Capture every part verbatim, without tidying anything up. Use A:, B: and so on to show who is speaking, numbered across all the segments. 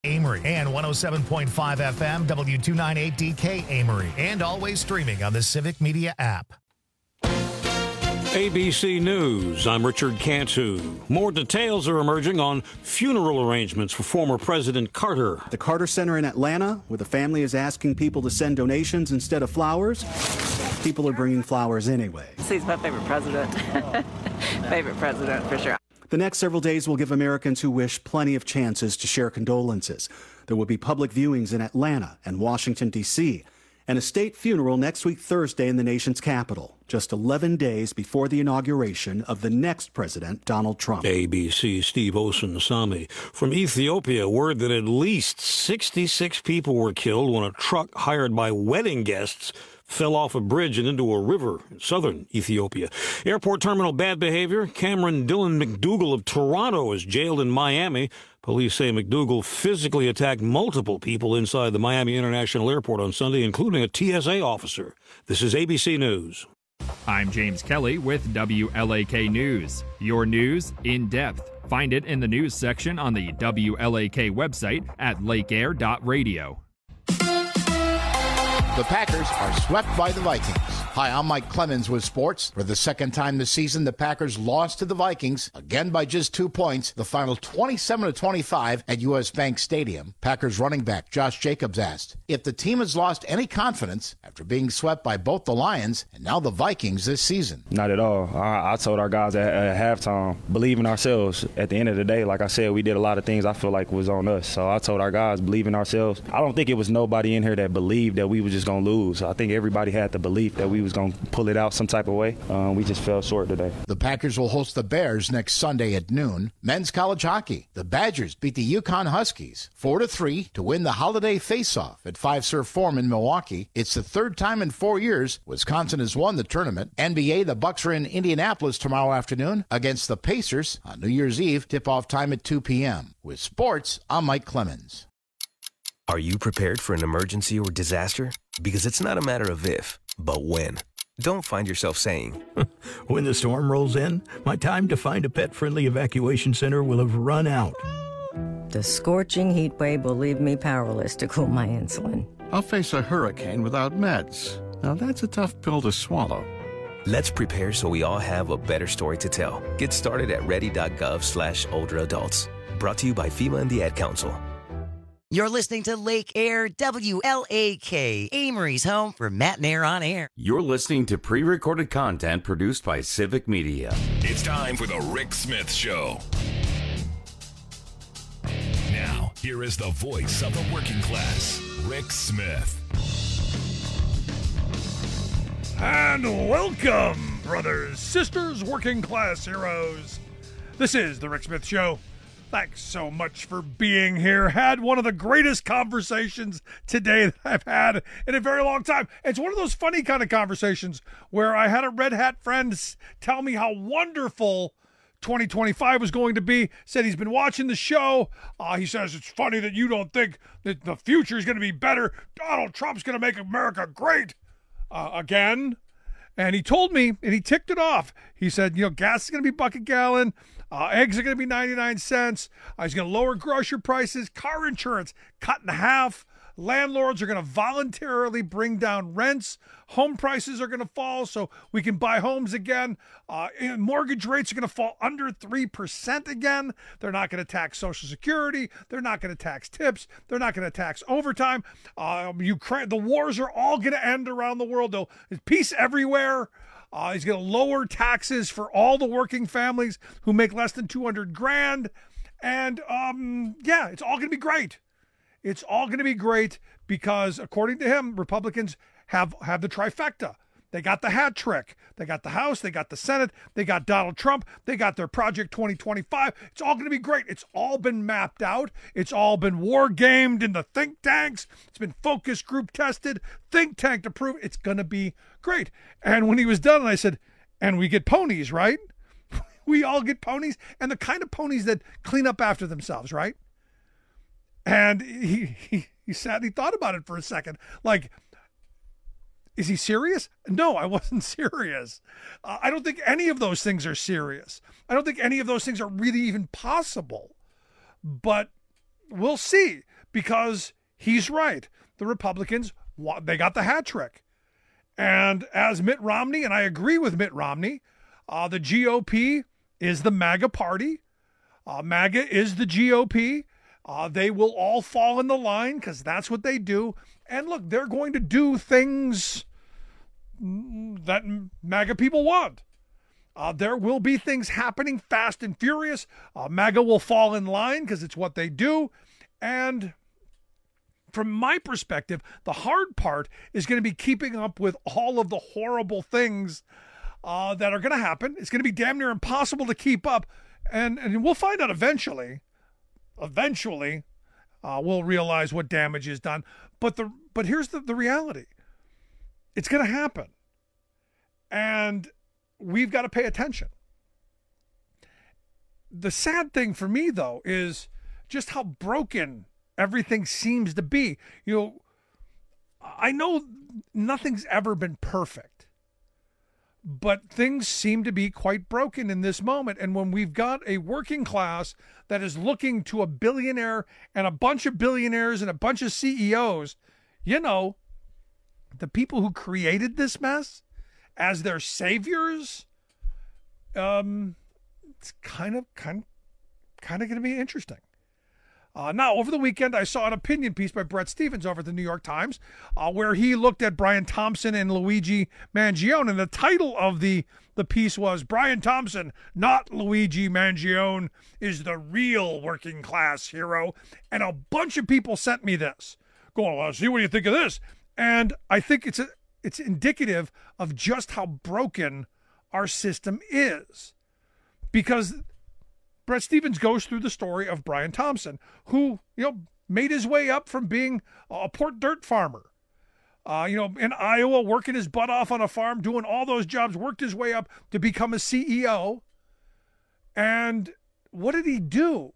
A: Amory and one oh seven point five F M, W two ninety-eight D K Amory, and always streaming on the Civic Media app.
B: A B C News, I'm Richard Cantu. More details are emerging on funeral arrangements for former President Carter.
C: The Carter Center in Atlanta, where the family is asking people to send donations instead of flowers. People are bringing flowers anyway.
D: He's my favorite president. Favorite president, for sure.
C: The next several days will give Americans who wish plenty of chances to share condolences. There will be public viewings in Atlanta and Washington, D C, and a state funeral next week Thursday in the nation's capital, just eleven days before the inauguration of the next president, Donald Trump.
B: A B C Steve Osunsami. From Ethiopia, word that at least sixty-six people were killed when a truck hired by wedding guests fell off a bridge and into a river in southern Ethiopia. Airport terminal bad behavior. Cameron Dylan McDougal of Toronto is jailed in Miami. Police say McDougal physically attacked multiple people inside the Miami International Airport on Sunday, including a T S A officer. This is A B C News.
E: I'm James Kelly with W L A K News. Your news in depth. Find it in the news section on the W L A K website at lake air dot radio.
F: The Packers are swept by the Vikings. Hi, I'm Mike Clemens with sports. For the second time this season, the Packers lost to the Vikings, again by just two points, the final twenty-seven to twenty-five at U S Bank Stadium. Packers running back Josh Jacobs asked if the team has lost any confidence after being swept by both the Lions and now the Vikings this season.
G: Not at all. I, I told our guys at, at halftime, believe in ourselves. At the end of the day, like I said, we did a lot of things I feel like was on us. So I told our guys, believe in ourselves. I don't think it was nobody in here that believed that we were just going to lose. I think everybody had the belief that we was going to pull it out some type of way. Um, we just fell short today.
F: The Packers will host the Bears next Sunday at noon. Men's college hockey. The Badgers beat the Yukon Huskies four to three to win the holiday face-off at Five Surf Forum in Milwaukee. It's the third time in four years Wisconsin has won the tournament. N B A, the Bucks are in Indianapolis tomorrow afternoon against the Pacers on New Year's Eve. Tip-off time at two p.m. With sports, I'm Mike Clemens.
H: Are you prepared for an emergency or disaster? Because it's not a matter of if, but when. Don't find yourself saying,
I: when the storm rolls in, my time to find a pet-friendly evacuation center will have run out.
J: The scorching heat wave will leave me powerless to cool my insulin.
K: I'll face a hurricane without meds. Now that's a tough pill to swallow.
H: Let's prepare so we all have a better story to tell. Get started at ready.gov slash older adults. Brought to you by FEMA and the Ad Council.
L: You're listening to Lake Air, W L A K, Amory's home for Matt and Air on Air.
M: You're listening to pre-recorded content produced by Civic Media.
N: It's time for the Rick Smith Show. Now, here is the voice of the working class, Rick Smith.
O: And welcome, brothers, sisters, working class heroes. This is the Rick Smith Show. Thanks so much for being here. Had one of the greatest conversations today that I've had in a very long time. It's one of those funny kind of conversations where I had a red hat friend tell me how wonderful twenty twenty-five was going to be. Said he's been watching the show. Uh, he says it's funny that you don't think that the future is going to be better. Donald Trump's going to make America great uh, again. And he told me, and he ticked it off. He said, you know, gas is going to be buck a gallon. Uh, eggs are going to be ninety-nine cents. Uh, he's going to lower grocery prices. Car insurance cut in half. Landlords are going to voluntarily bring down rents. Home prices are going to fall so we can buy homes again. Uh, mortgage rates are going to fall under three percent again. They're not going to tax Social Security. They're not going to tax tips. They're not going to tax overtime. Uh, Ukraine, the wars are all going to end around the world. There's peace everywhere. Uh, he's going to lower taxes for all the working families who make less than two hundred grand. And um, yeah, it's all going to be great. It's all going to be great because, according to him, Republicans have, have the trifecta. They got the hat trick. They got the House. They got the Senate. They got Donald Trump. They got their Project twenty twenty-five. It's all going to be great. It's all been mapped out. It's all been war gamed in the think tanks. It's been focus group tested, think tank approved. It's going to be great. And when he was done, I said, and we get ponies, right? We all get ponies, and the kind of ponies that clean up after themselves, right? And he, he, he sat and he thought about it for a second. Like, is he serious? No, I wasn't serious. Uh, I don't think any of those things are serious. I don't think any of those things are really even possible. But we'll see. because he's right. The Republicans, they got the hat trick. And as Mitt Romney, and I agree with Mitt Romney, uh, the G O P is the MAGA party. Uh, MAGA is the G O P. Uh, they will all fall in the line because that's what they do. And look, they're going to do things that MAGA people want. Uh, there will be things happening fast and furious. Uh, MAGA will fall in line because it's what they do. And from my perspective, the hard part is going to be keeping up with all of the horrible things uh, that are going to happen. It's going to be damn near impossible to keep up. And, and we'll find out eventually. Eventually, uh, we'll realize what damage is done. But the but here's the, the reality. It's going to happen. And we've got to pay attention. The sad thing for me, though, is just how broken everything seems to be. You know, I know nothing's ever been perfect, but things seem to be quite broken in this moment. And when we've got a working class that is looking to a billionaire and a bunch of billionaires and a bunch of C E Os, you know, the people who created this mess as their saviors, um, it's kind of, kind, kind of going to be interesting. Uh, now, over the weekend, I saw an opinion piece by Bret Stephens over at the New York Times, uh, where he looked at Brian Thompson and Luigi Mangione, and the title of the, the piece was, Brian Thompson, not Luigi Mangione, is the real working class hero. And a bunch of people sent me this, going, well, see what do you think of this? And I think it's a, it's indicative of just how broken our system is. Because Bret Stephens goes through the story of Brian Thompson, who, you know, made his way up from being a Port Dirt farmer, uh, you know, in Iowa, working his butt off on a farm, doing all those jobs, worked his way up to become a C E O. And what did he do?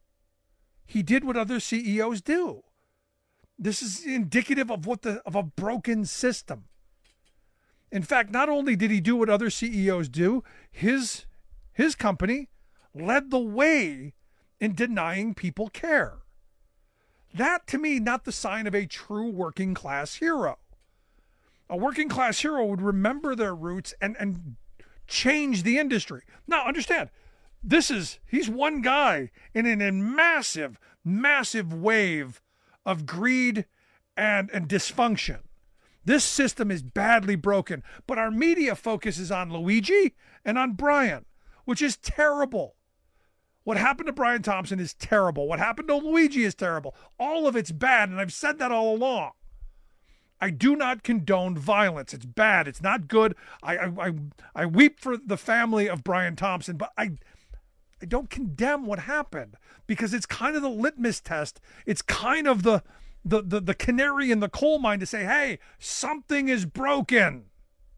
O: He did what other C E Os do. This is indicative of what the of a broken system. In fact, not only did he do what other C E Os do, his his company led the way in denying people care. That, to me, not the sign of a true working class hero. A working class hero would remember their roots and, and change the industry. Now, understand, this is, he's one guy in a massive, massive wave of greed and, and dysfunction. This system is badly broken, but our media focuses on Luigi and on Brian, which is terrible. What happened to Brian Thompson is terrible. What happened to Luigi is terrible. All of it's bad, and I've said that all along. I do not condone violence. It's bad. It's not good. I I, I, I weep for the family of Brian Thompson, but I I don't condemn what happened because it's kind of the litmus test. It's kind of the the the, the canary in the coal mine to say, hey, something is broken.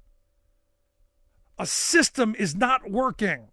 O: A system is not working.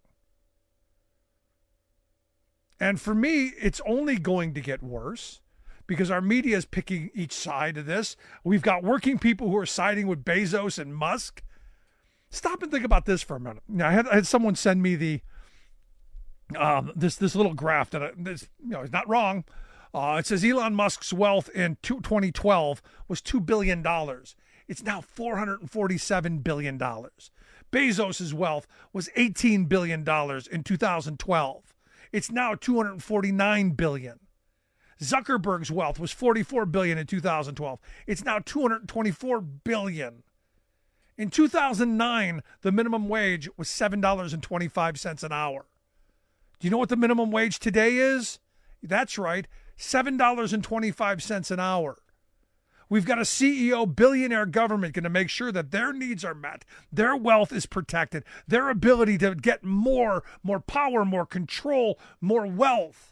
O: And for me, it's only going to get worse because our media is picking each side of this. We've got working people who are siding with Bezos and Musk. Stop and think about this for a minute. Now, I had, I had someone send me the um, this this little graph that I, this, you know, is not wrong. Uh, it says Elon Musk's wealth in twenty twelve was two billion dollars. It's now four hundred forty-seven billion dollars. Bezos's wealth was eighteen billion dollars in two thousand twelve. It's now two hundred forty-nine billion dollars. Zuckerberg's wealth was forty-four billion dollars in two thousand twelve. It's now two hundred twenty-four billion dollars. In two thousand nine, the minimum wage was seven dollars and twenty-five cents an hour. Do you know what the minimum wage today is? That's right, seven dollars and twenty-five cents an hour. We've got a C E O billionaire government going to make sure that their needs are met, their wealth is protected, their ability to get more, more power, more control, more wealth.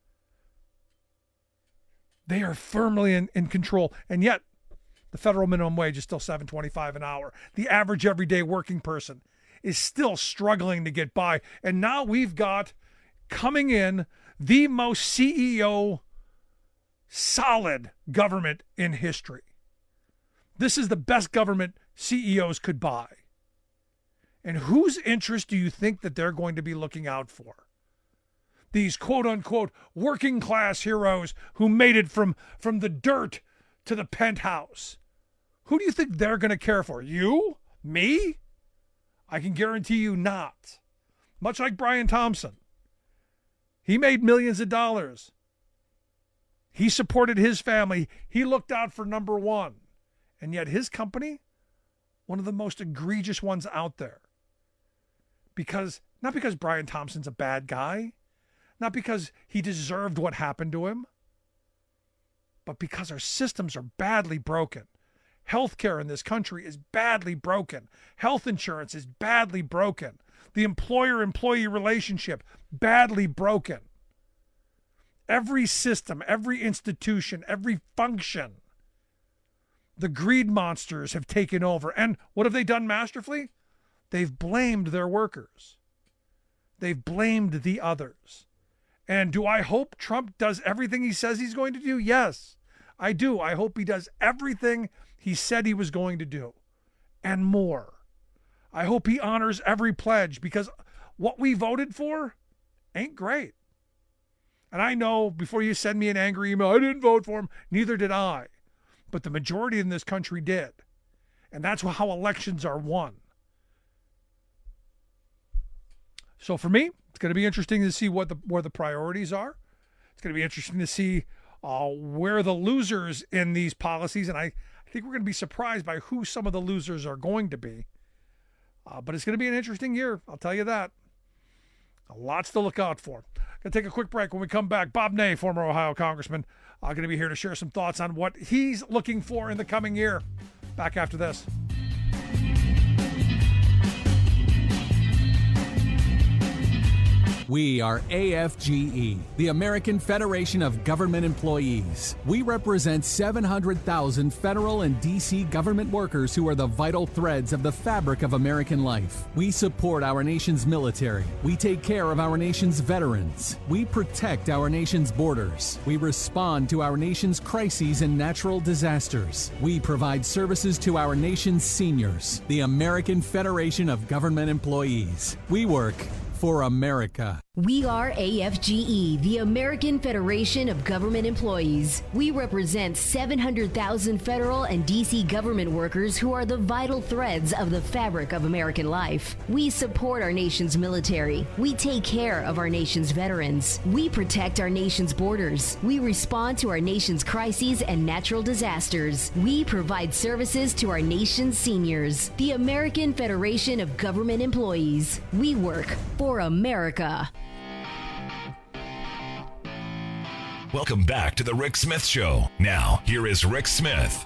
O: They are firmly in, in control. And yet, the federal minimum wage is still seven dollars and twenty-five cents an hour. The average everyday working person is still struggling to get by. And now we've got coming in the most C E O solid government in history. This is the best government C E Os could buy. And whose interest do you think that they're going to be looking out for? these quote-unquote working-class heroes who made it from, from the dirt to the penthouse. Who do you think they're going to care for? You? Me? I can guarantee you not. Much like Brian Thompson. He made millions of dollars. He supported his family. He looked out for number one. And yet his company, one of the most egregious ones out there. Because, not because Brian Thompson's a bad guy, not because he deserved what happened to him, but because our systems are badly broken. Healthcare in this country is badly broken. Health insurance is badly broken. The employer-employee relationship, badly broken. Every system, every institution, every function, the greed monsters have taken over. And what have they done masterfully? They've blamed their workers. They've blamed the others. And do I hope Trump does everything he says he's going to do? Yes, I do. I hope he does everything he said he was going to do and more. I hope he honors every pledge, because what we voted for ain't great. And I know, before you send me an angry email, I didn't vote for him. Neither did I. But the majority in this country did. And that's how elections are won. So for me, it's going to be interesting to see what the where the priorities are. It's going to be interesting to see uh, where the losers in these policies, and I, I think we're going to be surprised by who some of the losers are going to be. Uh, but it's going to be an interesting year, I'll tell you that. Lots to look out for. Going to take a quick break. When we come back, Bob Ney, former Ohio congressman, uh, going to be here to share some thoughts on what he's looking for in the coming year. Back after this.
P: We are A F G E, the American Federation of Government Employees. We represent seven hundred thousand federal and D C government workers who are the vital threads of the fabric of American life. We support our nation's military. We take care of our nation's veterans. We protect our nation's borders. We respond to our nation's crises and natural disasters. We provide services to our nation's seniors. The American Federation of Government Employees. We work for America.
Q: We are A F G E, the American Federation of Government Employees. We represent seven hundred thousand federal and D C government workers who are the vital threads of the fabric of American life. We support our nation's military. We take care of our nation's veterans. We protect our nation's borders. We respond to our nation's crises and natural disasters. We provide services to our nation's seniors. The American Federation of Government Employees. We work for America.
N: Welcome back to the Rick Smith Show. Now, here is Rick Smith.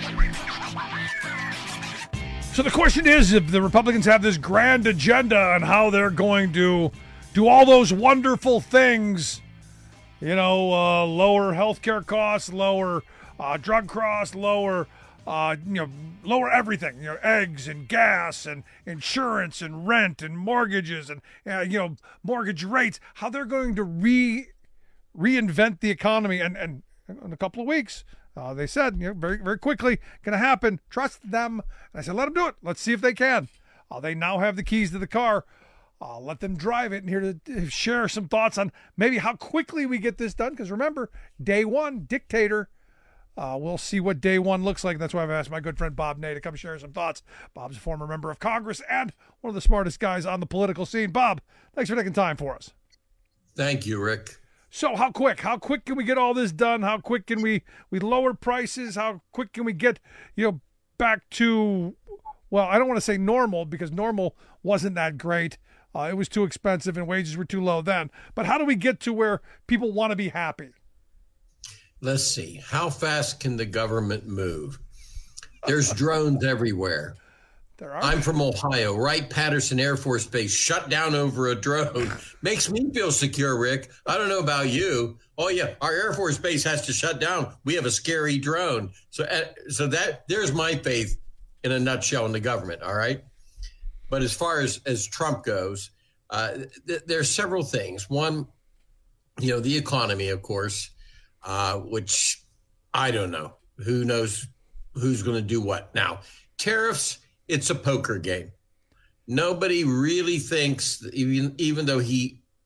O: So the question is, if the Republicans have this grand agenda on how they're going to do all those wonderful things, you know, uh, lower healthcare costs, lower uh, drug costs, lower, uh, you know, lower everything, you know, eggs and gas and insurance and rent and mortgages and, uh, you know, mortgage rates, how they're going to re reinvent the economy. And, and in a couple of weeks, uh, they said, you know, very, very quickly, going to happen. Trust them. And I said, let them do it. Let's see if they can. Uh, they now have the keys to the car. Uh, let them drive it. And here to share some thoughts on maybe how quickly we get this done. Because remember, day one, dictator. Uh, we'll see what day one looks like. That's why I've asked my good friend Bob Ney to come share some thoughts. Bob's a former member of Congress and one of the smartest guys on the political scene. Bob, thanks for taking time for us.
R: Thank you, Rick.
O: So how quick? How quick can we get all this done? How quick can we, we lower prices? How quick can we get, you know, back to, well, I don't want to say normal, because normal wasn't that great. Uh, it was too expensive and wages were too low then. But how do we get to where people want to be happy?
R: Let's see. How fast can the government move? There's drones everywhere.
O: There are.
R: I'm from Ohio. Wright-Patterson Air Force Base shut down over a drone. Makes me feel secure, Rick. I don't know about you. Oh, yeah, our Air Force Base has to shut down. We have a scary drone. So, uh, so that there's my faith in a nutshell in the government, all right? But as far as, as Trump goes, uh, th- there's several things. One, you know, the economy, of course, uh, which I don't know. Who knows who's going to do what? Now, tariffs, it's a poker game. Nobody really thinks, even even though he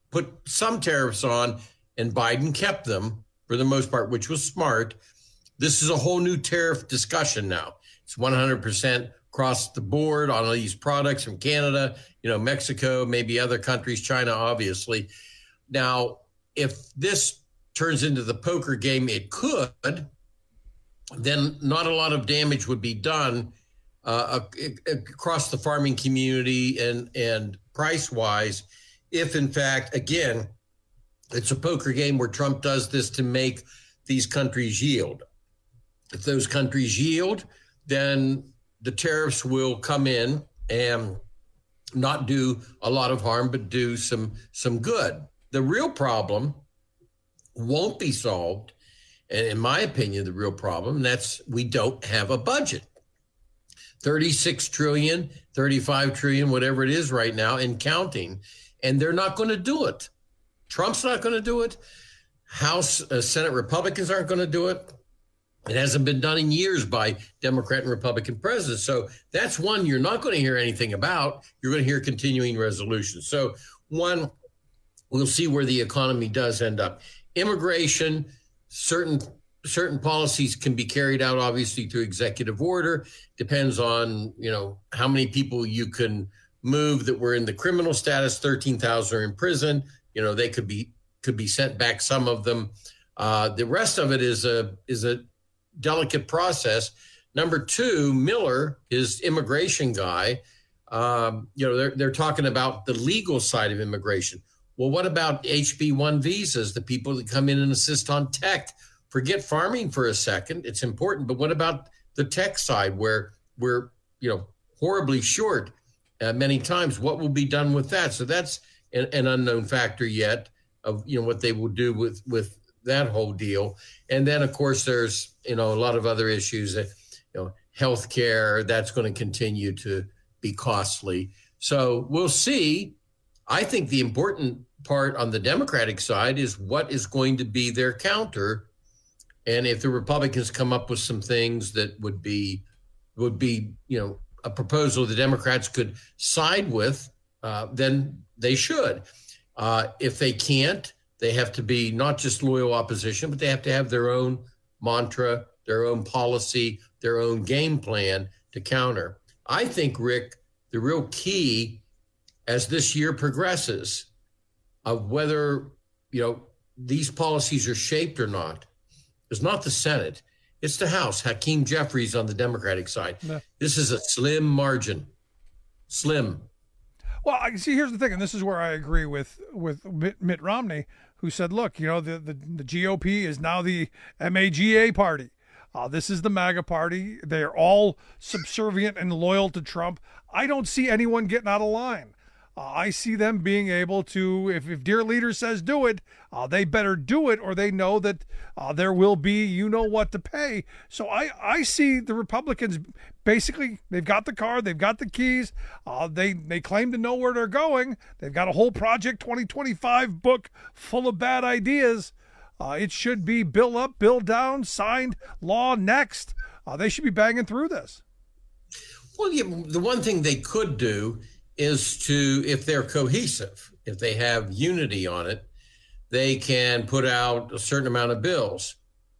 R: put some tariffs on, and Biden kept them for the most part, which was smart. This is a whole new tariff discussion now. It's one hundred percent across the board on all these products from Canada, you know, Mexico, maybe other countries, China, obviously. Now, if this turns into the poker game, it could, then not a lot of damage would be done uh, across the farming community and, and price-wise, if in fact, again, it's a poker game where Trump does this to make these countries yield. If those countries yield, then the tariffs will come in and not do a lot of harm, but do some some good. The real problem won't be solved, and in my opinion, the real problem, that's we don't have a budget. thirty-six trillion, thirty-five trillion, whatever it is right now, and counting, and they're not going to do it. Trump's not going to do it. House, uh, Senate Republicans aren't going to do it. It hasn't been done in years by Democrat and Republican presidents. So that's one you're not going to hear anything about. You're going to hear continuing resolutions. So one, we'll see where the economy does end up. Immigration, certain certain policies can be carried out, obviously, through executive order. Depends on, you know, how many people you can move that were in the criminal status. thirteen thousand are in prison. You know, they could be could be sent back, some of them. Uh, the rest of it is a is a delicate process. Number two, Miller, his immigration guy, um, you know, they're, they're talking about the legal side of immigration. Well, what about H B one visas, the people that come in and assist on tech? Forget farming for a second. It's important. But what about the tech side where we're, you know, horribly short uh, many times? What will be done with that? So that's an, an unknown factor yet of, you know, what they will do with, with that whole deal. And then, of course, there's, you know, a lot of other issues that, you know, healthcare, that's going to continue to be costly. So we'll see. I think the important part on the Democratic side is what is going to be their counter. And if the Republicans come up with some things that would be, would be, you know, a proposal the Democrats could side with, uh, then they should. Uh, if they can't, they have to be not just loyal opposition, but they have to have their own mantra, their own policy, their own game plan to counter. I think, Rick, the real key as this year progresses of whether, you know, these policies are shaped or not is not the Senate. It's the House. Hakeem Jeffries on the Democratic side. No. This is a slim margin. Slim.
O: Well, I see. Here's the thing, and this is where I agree with with Mitt Romney, who said, "Look, you know, the the, the G O P is now the M A G A party. Uh, this is the MAGA party. They are all subservient and loyal to Trump. I don't see anyone getting out of line. Uh, I see them being able to, if, if dear leader says do it, uh, they better do it, or they know that uh, there will be, you know what to pay. So I, I see the Republicans basically, they've got the car, they've got the keys, uh, they, they claim to know where they're going. They've got a whole Project twenty twenty-five book full of bad ideas. Uh, it should be bill up, bill down, signed, law next. Uh, they should be banging through this.
R: Well, yeah, the one thing they could do is to, if they're cohesive, if they have unity on it, they can put out a certain amount of bills,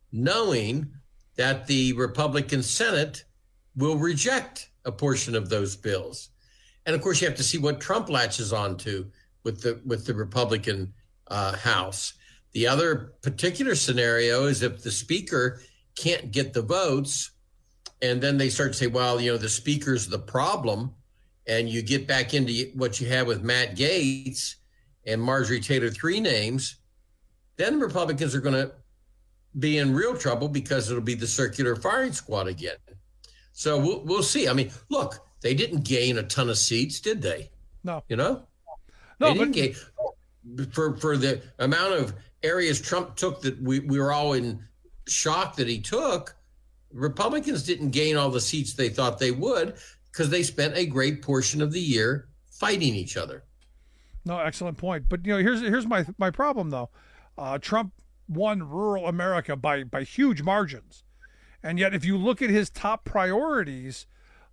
R: knowing that the Republican Senate will reject a portion of those bills. And of course, you have to see what Trump latches onto with the with the Republican uh, House. The other particular scenario is if the speaker can't get the votes, and then they start to say, well, you know, the speaker's the problem. And you get back into what you have with Matt Gaetz and Marjorie Taylor, three names, then the Republicans are going to be in real trouble because it'll be the circular firing squad again. So we'll, we'll see. I mean, look, they didn't gain a ton of seats, did they?
O: No.
R: You know?
O: No,
R: they didn't
O: but-
R: gain, for, for the amount of areas Trump took that we, we were all in shock that he took, Republicans didn't gain all the seats they thought they would, because they spent a great portion of the year fighting each other.
O: No, excellent point. But, you know, here's here's my my problem, though. Uh, Trump won rural America by, by huge margins. And yet, if you look at his top priorities,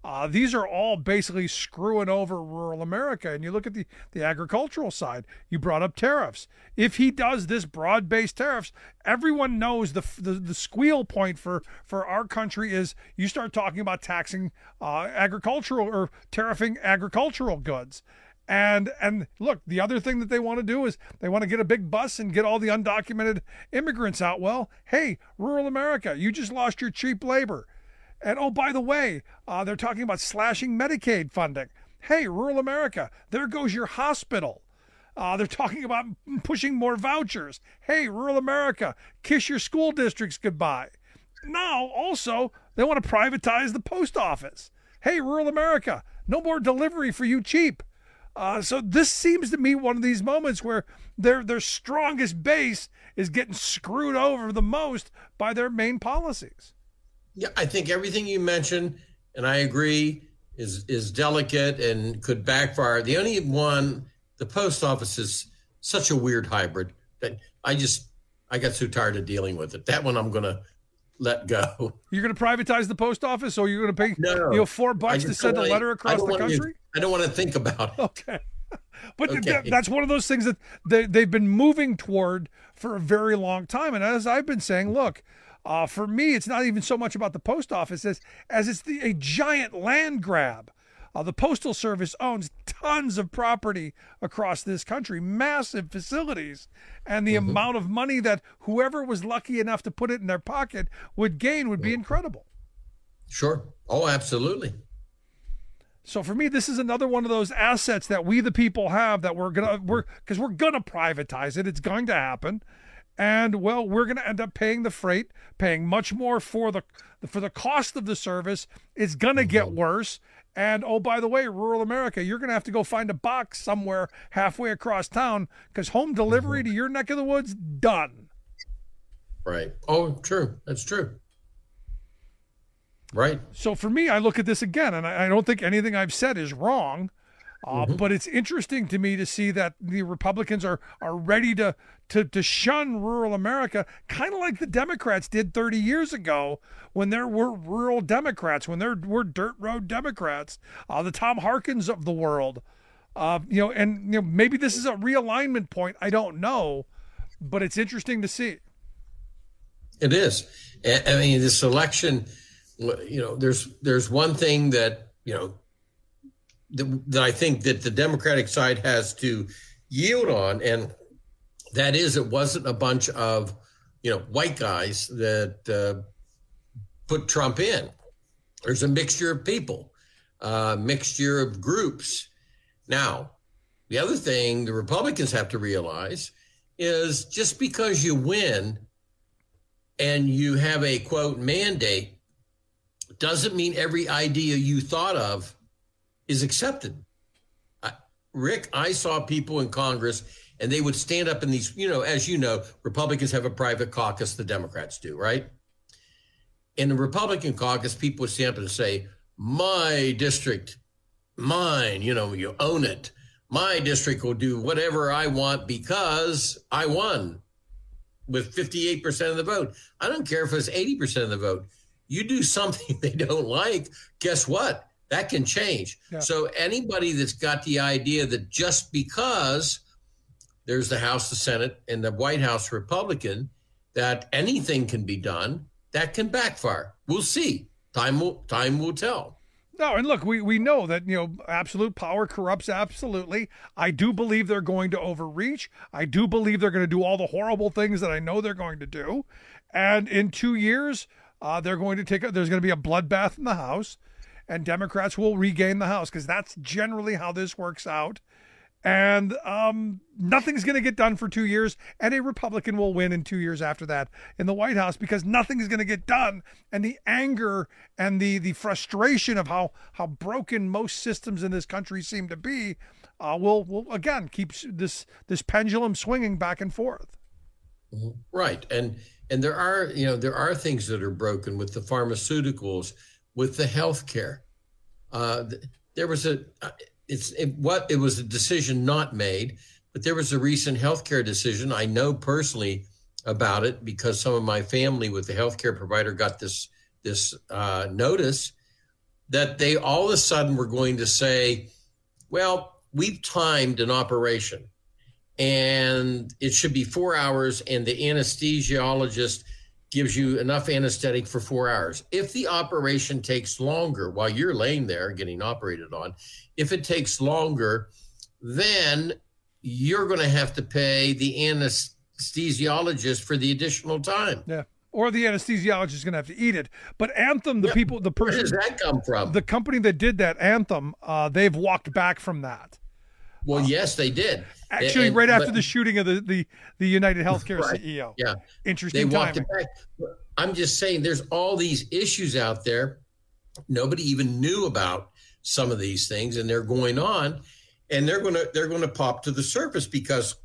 O: Uh, these are all basically screwing over rural America. And you look at the, the agricultural side. You brought up tariffs. If he does this broad-based tariffs, everyone knows the the, the squeal point for, for our country is you start talking about taxing uh, agricultural or tariffing agricultural goods. And and look, the other thing that they want to do is they want to get a big bus and get all the undocumented immigrants out. Well, hey, rural America, you just lost your cheap labor. And, oh, by the way, uh, they're talking about slashing Medicaid funding. Hey, rural America, there goes your hospital. Uh, they're talking about pushing more vouchers. Hey, rural America, kiss your school districts goodbye. Now, also, they want to privatize the post office. Hey, rural America, no more delivery for you cheap. Uh, so this seems to me one of these moments where their their strongest base is getting screwed over the most by their main policies.
R: Yeah, I think everything you mentioned, and I agree, is is delicate and could backfire. The only one, the post office is such a weird hybrid that I just, I got so tired of dealing with it. That one I'm going to let go.
O: You're going to privatize the post office, or you're going to pay
R: no,
O: you know, four bucks to send a letter across the country?
R: To, I don't want to think about it.
O: Okay. But
R: okay.
O: th- that's one of those things that they, they've been moving toward for a very long time. And as I've been saying, look, Uh, for me, it's not even so much about the post office as, as it's the, a giant land grab. Uh, the Postal Service owns tons of property across this country, massive facilities, and the mm-hmm. amount of money that whoever was lucky enough to put it in their pocket would gain would be incredible.
R: Sure. Oh, absolutely.
O: So for me, this is another one of those assets that we, the people, have that we're gonna we're because we're gonna privatize it. It's going to happen. And, well, we're going to end up paying the freight, paying much more for the for the cost of the service. It's going to get worse. And, oh, by the way, rural America, you're going to have to go find a box somewhere halfway across town because home delivery mm-hmm. to your neck of the woods, done.
R: Right. Oh, true. That's true. Right.
O: So for me, I look at this again, and I, I don't think anything I've said is wrong. Uh, mm-hmm. But it's interesting to me to see that the Republicans are are ready to to, to shun rural America, kind of like the Democrats did thirty years ago when there were rural Democrats, when there were dirt road Democrats, uh, the Tom Harkins of the world. Uh, you know, and you know, maybe this is a realignment point. I don't know, but it's interesting to see.
R: It is. I mean, this election, you know, there's there's one thing that, you know, that I think that the Democratic side has to yield on, and that is it wasn't a bunch of, you know, white guys that uh, put Trump in. There's a mixture of people, a mixture of groups. Now, the other thing the Republicans have to realize is just because you win and you have a, quote, mandate doesn't mean every idea you thought of is accepted. Uh, Rick, I saw people in Congress and they would stand up in these, you know, as you know, Republicans have a private caucus, the Democrats do, right? In the Republican caucus, people would stand up and say, my district, mine, you know, you own it. My district will do whatever I want because I won with fifty-eight percent of the vote. I don't care if it's eighty percent of the vote. You do something they don't like, guess what? That can change. Yeah. So anybody that's got the idea that just because there's the House, the Senate, and the White House Republican, that anything can be done, that can backfire. We'll see. Time will time will tell.
O: No, and look, we, we know that, you know, absolute power corrupts absolutely. I do believe they're going to overreach. I do believe they're going to do all the horrible things that I know they're going to do. And in two years, uh, they're going to take a, there's going to be a bloodbath in the House, and Democrats will regain the House because that's generally how this works out. And um, nothing's going to get done for two years, and a Republican will win in two years after that in the White House because nothing is going to get done. And the anger and the the frustration of how how broken most systems in this country seem to be uh, will will again keep this this pendulum swinging back and forth.
R: Right, and and there are you know there are things that are broken with the pharmaceuticals, with the healthcare. Uh, there was a. It's it, what it was a decision not made, but there was a recent healthcare decision. I know personally about it because some of my family with the healthcare provider got this this uh, notice that they all of a sudden were going to say, well, we've timed an operation and it should be four hours and the anesthesiologist gives you enough anesthetic for four hours. If the operation takes longer while you're laying there getting operated on, if it takes longer, then you're going to have to pay the anesthesiologist for the additional time.
O: Yeah. Or the anesthesiologist is going to have to eat it. But Anthem, the yeah. people, the person.
R: Where does that come from?
O: The company that did that, Anthem, uh, they've walked back from that.
R: Well, uh, yes, they did.
O: Actually,
R: and,
O: right after
R: but,
O: the shooting of the, the, the United Healthcare
R: right,
O: C E O.
R: Yeah.
O: Interesting
R: They walked
O: timing.
R: it back. I'm just saying there's all these issues out there. Nobody even knew about some of these things, and they're going on, and they're going to they're going to pop to the surface because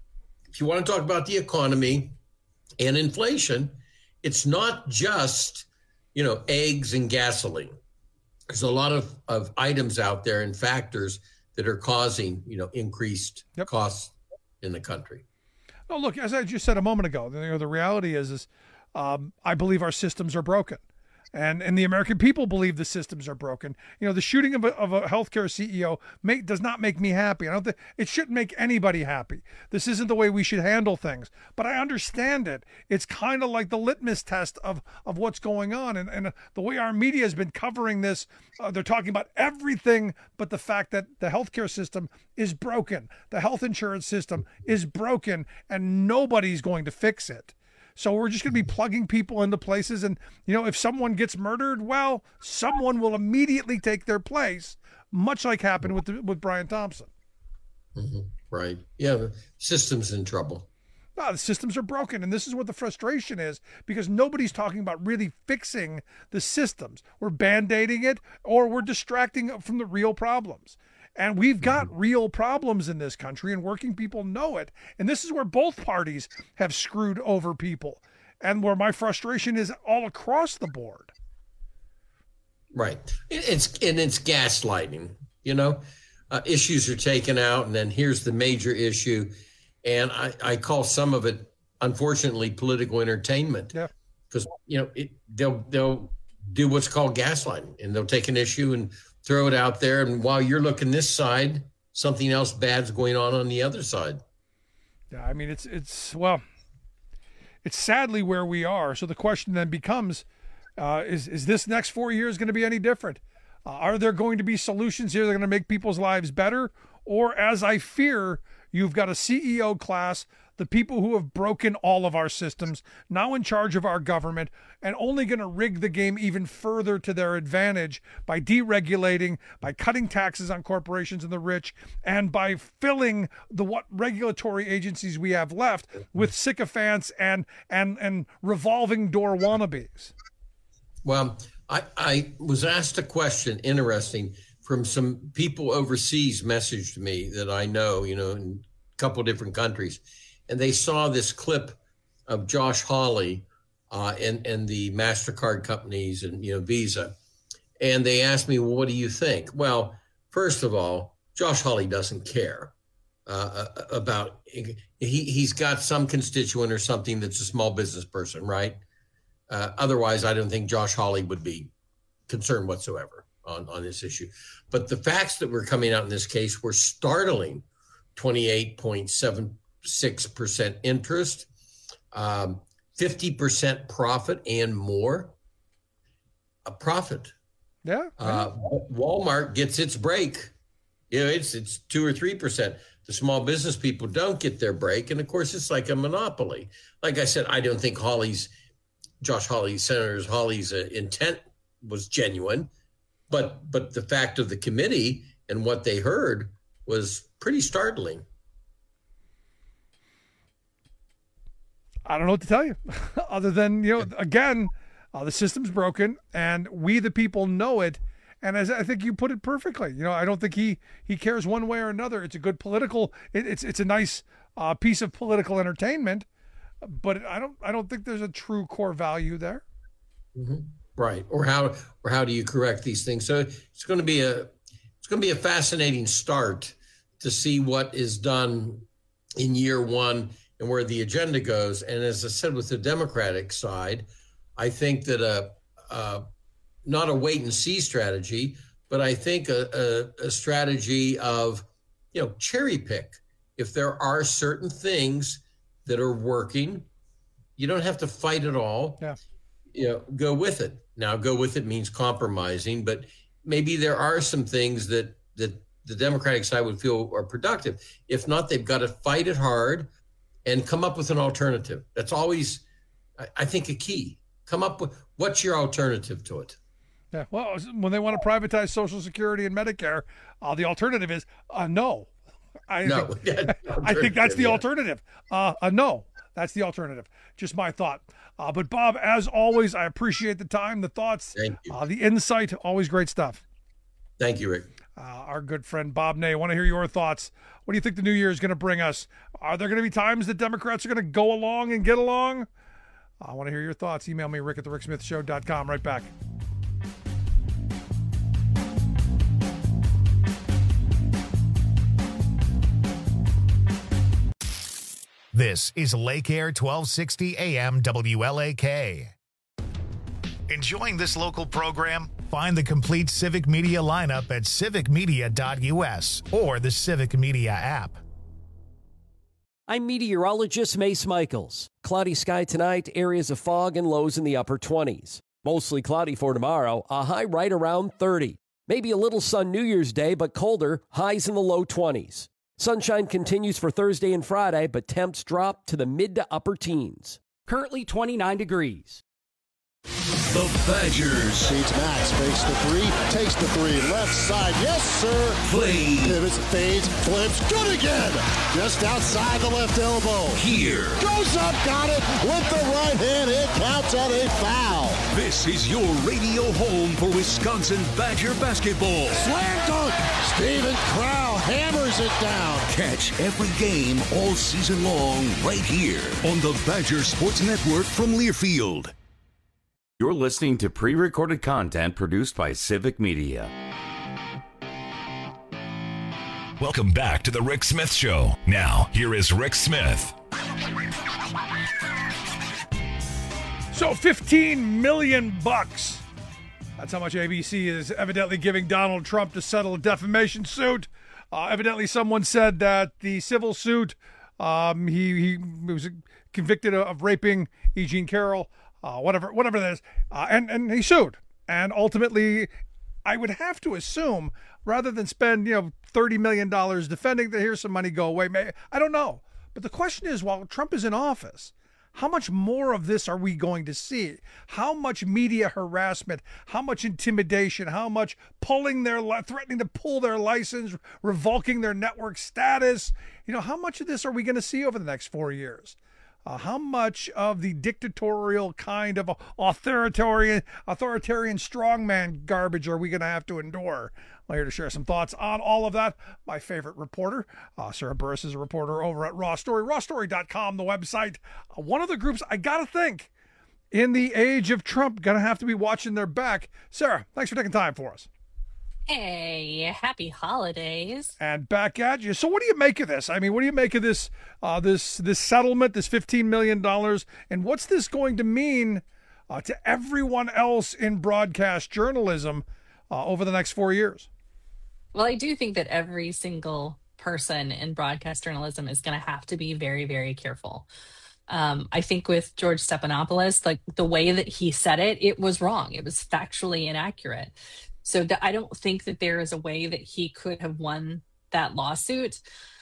R: if you want to talk about the economy and inflation, it's not just, you know, eggs and gasoline. There's a lot of, of items out there and factors that are causing, you know, increased yep. costs in the country.
O: Oh, look, as I just said a moment ago, you know, the reality is, is um, I believe our systems are broken. And and the American people believe the systems are broken. You know, the shooting of a, of a healthcare C E O make, does not make me happy. I don't think it shouldn't make anybody happy. This isn't the way we should handle things. But I understand it. It's kind of like the litmus test of, of what's going on. And, and the way our media has been covering this, uh, they're talking about everything but the fact that the healthcare system is broken. The health insurance system is broken, and nobody's going to fix it. So we're just going to be plugging people into places. And, you know, if someone gets murdered, well, someone will immediately take their place, much like happened with the, with Brian Thompson.
R: Mm-hmm. Right. Yeah. The system's in trouble.
O: No, the systems are broken. And this is what the frustration is, because nobody's talking about really fixing the systems. We're band-aiding it, or we're distracting from the real problems. And we've got mm-hmm. real problems in this country, and working people know it. And this is where both parties have screwed over people, and where my frustration is all across the board.
R: Right. It's and it's gaslighting, you know, uh, issues are taken out, and then here's the major issue. And I, I call some of it, unfortunately, political entertainment.
O: Yeah.
R: Because, you know, it, they'll they'll do what's called gaslighting, and they'll take an issue and throw it out there, and while you're looking this side, something else bad's going on on the other side.
O: Yeah, I mean, it's, it's well, it's sadly where we are. So the question then becomes, uh, is, is this next four years going to be any different? Uh, are there going to be solutions here that are going to make people's lives better? Or, as I fear, you've got a C E O class, the people who have broken all of our systems, now in charge of our government, and only going to rig the game even further to their advantage by deregulating, by cutting taxes on corporations and the rich, and by filling the what regulatory agencies we have left with sycophants and and and revolving door wannabes.
R: Well, I, I was asked a question, interesting, from some people overseas messaged me that I know, you know, in a couple of different countries. And they saw this clip of Josh Hawley uh, and, and the MasterCard companies and, you know, Visa. And they asked me, well, what do you think? Well, first of all, Josh Hawley doesn't care uh, about, he, he's got some constituent or something that's a small business person, right? Uh, otherwise, I don't think Josh Hawley would be concerned whatsoever on, on this issue. But the facts that were coming out in this case were startling. twenty-eight point seven six percent interest, um, fifty percent profit and more. A profit.
O: Yeah.
R: Uh, Walmart gets its break. You know, it's it's two or three percent. The small business people don't get their break, and of course, it's like a monopoly. Like I said, I don't think Hawley's, Josh Hawley, Senator Hawley's uh, intent was genuine, but but the fact of the committee and what they heard was pretty startling.
O: I don't know what to tell you other than, you know, again, uh, the system's broken and we, the people, know it. And as I think you put it perfectly, you know, I don't think he, he cares one way or another. It's a good political, it, it's, it's a nice uh, piece of political entertainment, but I don't, I don't think there's a true core value there.
R: Mm-hmm. Right. Or how, or how do you correct these things? So it's going to be a, it's going to be a fascinating start to see what is done in year one and where the agenda goes. And as I said, with the Democratic side, I think that a, a not a wait and see strategy, but I think a, a, a strategy of, you know, cherry pick. If there are certain things that are working, you don't have to fight it all.
O: Yeah.
R: You know, go with it. Now, go with it means compromising, but maybe there are some things that that the Democratic side would feel are productive. If not, they've got to fight it hard and come up with an alternative. That's always, I, I think, a key. Come up with, what's your alternative to it?
O: Yeah. Well, when they want to privatize Social Security and Medicare, uh, the alternative is uh, no. I
R: no.
O: think,
R: Yeah,
O: I think that's the
R: yeah.
O: alternative. Uh, a no. That's the alternative. Just my thought. Uh, but Bob, as always, I appreciate the time, the thoughts,
R: Thank you.
O: Uh, the insight. Always great stuff.
R: Thank you, Rick.
O: Uh, our good friend Bob Ney. I want to hear your thoughts. What do you think the new year is going to bring us? Are there going to be times that Democrats are going to go along and get along? I want to hear your thoughts. Email me, rick at the rick smith show dot com. Right back.
A: This is Lake Air twelve sixty A M W L A K. Enjoying this local program? Find the complete Civic Media lineup at civic media dot U S or the Civic Media app.
S: I'm meteorologist Mace Michaels. Cloudy sky tonight, areas of fog and lows in the upper twenties. Mostly cloudy for tomorrow, a high right around thirty. Maybe a little sun New Year's Day, but colder, highs in the low twenties. Sunshine continues for Thursday and Friday, but temps drop to the mid to upper teens. Currently twenty-nine degrees.
T: The Badgers.
U: Feeds Max, fakes the three, takes the three, left side, yes sir.
T: Play.
U: Pivots, fades, flips, good again. Just outside the left elbow.
T: Here.
U: Goes up, got it, with the right hand, it counts at a foul.
T: This is your radio home for Wisconsin Badger basketball.
U: Slam dunk, Steven Crowl hammers it down.
T: Catch every game all season long right here on the Badger Sports Network from Learfield.
M: You're listening to pre-recorded content produced by Civic Media.
N: Welcome back to the Rick Smith Show. Now, here is Rick Smith.
O: So fifteen million bucks. That's how much A B C is evidently giving Donald Trump to settle a defamation suit. Uh, evidently, someone said that the civil suit, um, he, he was convicted of, of raping E. Jean Carroll. Uh, whatever, whatever that is, uh, and and he sued, and ultimately, I would have to assume, rather than spend you know thirty million dollars defending that, here's some money, go away. May, I don't know, but the question is, while Trump is in office, how much more of this are we going to see? How much media harassment? How much intimidation? How much pulling their, threatening to pull their license, revoking their network status? You know, how much of this are we going to see over the next four years? Uh, how much of the dictatorial kind of authoritarian, authoritarian strongman garbage are we going to have to endure? I'm here to share some thoughts on all of that. My favorite reporter, uh, Sarah Burris, is a reporter over at Raw Story, raw story dot com, the website. Uh, one of the groups I got to think, in the age of Trump, going to have to be watching their back. Sarah, thanks for taking time for us.
V: Hey, happy holidays.
O: And back at you. So what do you make of this? I mean, what do you make of this uh, this this settlement, this fifteen million dollars, and what's this going to mean uh, to everyone else in broadcast journalism uh, over the next four years?
V: Well, I do think that every single person in broadcast journalism is going to have to be very, very careful. Um, I think with George Stephanopoulos, like the way that he said it, it was wrong. It was factually inaccurate. So th- I don't think that there is a way that he could have won that lawsuit.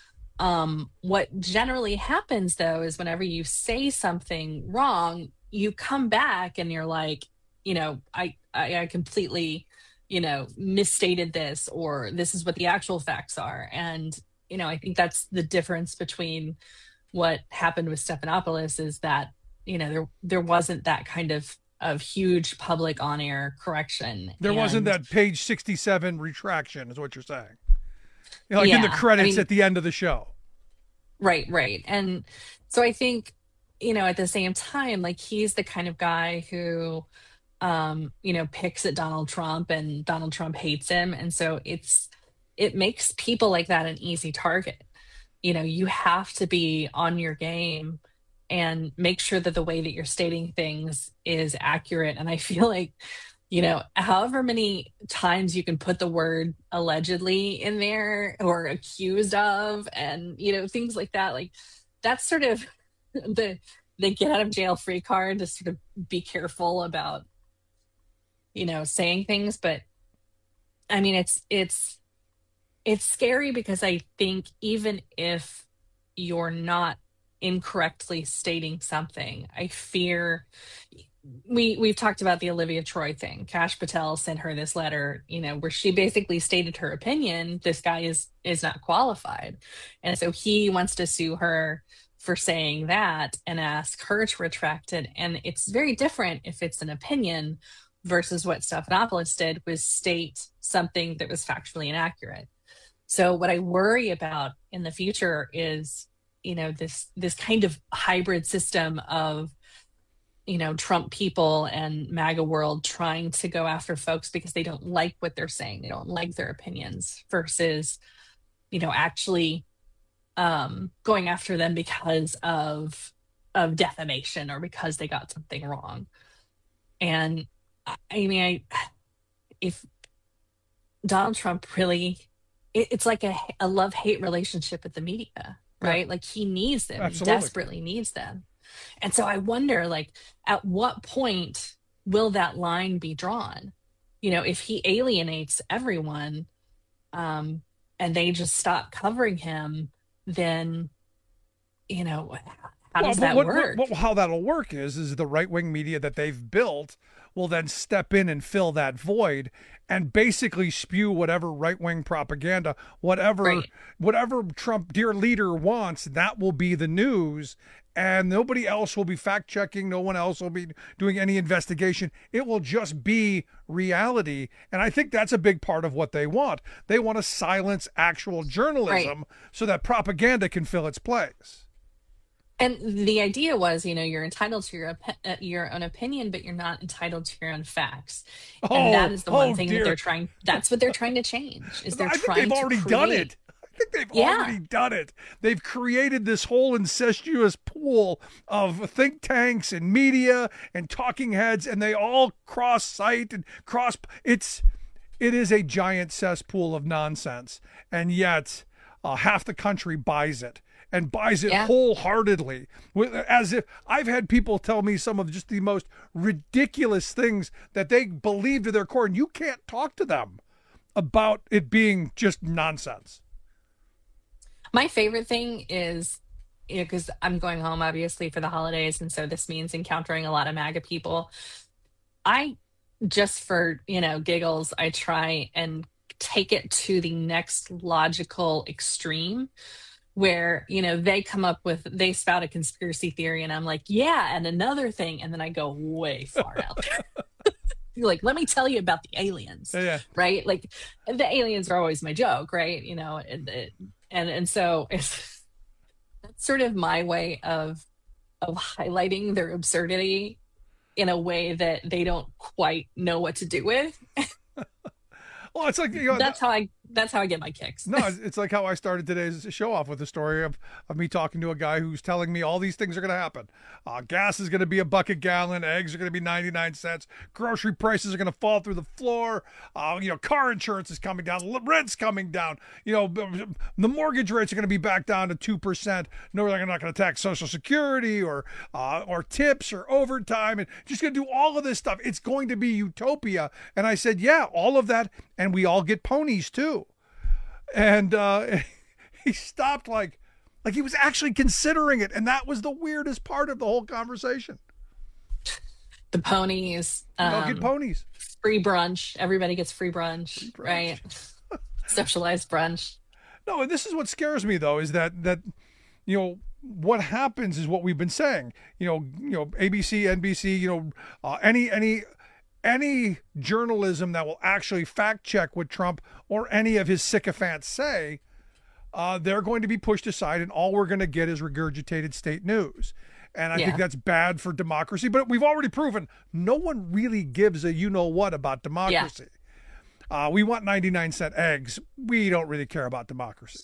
V: Um, what generally happens, though, is whenever you say something wrong, you come back and you're like, you know, I, I, I completely, you know, misstated this, or this is what the actual facts are. And, you know, I think that's the difference between what happened with Stephanopoulos is that, you know, there there wasn't that kind of of huge public on-air correction.
O: There
V: and,
O: wasn't that page sixty-seven retraction, is what you're saying. You know, like
V: yeah,
O: in the credits
V: I mean,
O: at the end of the show.
V: Right, right. And so I think, you know, at the same time, like he's the kind of guy who, um, you know, picks at Donald Trump and Donald Trump hates him. And so it's, it makes people like that an easy target. You know, you have to be on your game and make sure that the way that you're stating things is accurate. And I feel like you know, however many times you can put the word allegedly in there or accused of, and, you know, things like that, like that's sort of the, the get out of jail free card to sort of be careful about, you know, saying things. But I mean, it's, it's, it's scary because I think even if you're not incorrectly stating something, I fear we we've talked about the Olivia Troy thing. Kash Patel sent her this letter, you know, where she basically stated her opinion. This guy is is not qualified. And so he wants to sue her for saying that and ask her to retract it. And it's very different if it's an opinion versus what Stephanopoulos did was state something that was factually inaccurate. So what I worry about in the future is, you know, this this kind of hybrid system of, you know, Trump people and MAGA world trying to go after folks because they don't like what they're saying. They don't like their opinions versus, you know, actually um, going after them because of, of defamation or because they got something wrong. And I mean, I, if Donald Trump really, it, it's like a, a love-hate relationship with the media, right? Yeah. Like he needs them, Absolutely. desperately needs them. And so I wonder, like, at what point will that line be drawn? You know, if he alienates everyone um, and they just stop covering him, then, you know, how does well, that
O: what,
V: work?
O: What, what, how that'll work is, is the right-wing media that they've built will then step in and fill that void and basically spew whatever right-wing propaganda, whatever, right. whatever Trump, dear leader, wants, that will be the news. And nobody else will be fact-checking. No one else will be doing any investigation. It will just be reality. And I think that's a big part of what they want. They want to silence actual journalism right. so that propaganda can fill its place.
V: And the idea was, you know, you're entitled to your uh, your own opinion, but you're not entitled to your own facts.
O: Oh,
V: and that is the one
O: oh,
V: thing
O: dear.
V: that they're trying. That's what they're trying to change. Is they're
O: I think
V: trying
O: they've already
V: to create,
O: done it. I think they've
V: yeah.
O: already done it. They've created this whole incestuous pool of think tanks and media and talking heads, and they all cross site and cross. It's it is a giant cesspool of nonsense, and yet uh, half the country buys it. And buys it yeah. wholeheartedly, as if I've had people tell me some of just the most ridiculous things that they believe to their core, and you can't talk to them about it being just nonsense.
V: My favorite thing is, you know, because I'm going home obviously for the holidays, and so this means encountering a lot of MAGA people. I just for, you know, giggles, I try and take it to the next logical extreme, where, you know, they come up with, they spout a conspiracy theory and I'm like, yeah, and another thing. And then I go way far out there. You're like, let me tell you about the aliens,
O: yeah.
V: right? Like the aliens are always my joke, right? You know, and, and, and so it's that's sort of my way of, of highlighting their absurdity in a way that they don't quite know what to do with.
O: Well, it's like, you know,
V: that's how I that's how I get my kicks.
O: No, it's like how I started today's show off with the story of, of me talking to a guy who's telling me all these things are going to happen. Uh, gas is going to be a buck a gallon. Eggs are going to be ninety-nine cents. Grocery prices are going to fall through the floor. Uh, you know, car insurance is coming down. Rent's coming down. You know, the mortgage rates are going to be back down to two percent. No, they're not going to tax Social Security or uh, or tips or overtime. And just going to do all of this stuff. It's going to be utopia. And I said, yeah, all of that. And we all get ponies too. And uh, he stopped like, like he was actually considering it. And that was the weirdest part of the whole conversation.
V: The ponies. Um,
O: I'll get ponies.
V: Free brunch. Everybody gets free brunch, free brunch. Right? Socialized brunch.
O: No, and this is what scares me though, is that, that, you know, what happens is what we've been saying, you know, you know, A B C, N B C, you know, uh, any, any, Any journalism that will actually fact check what Trump or any of his sycophants say, uh, they're going to be pushed aside, and all we're going to get is regurgitated state news. And I yeah. think that's bad for democracy. But we've already proven no one really gives a you-know-what about democracy. Yeah. Uh, we want ninety-nine cent eggs. We don't really care about democracy.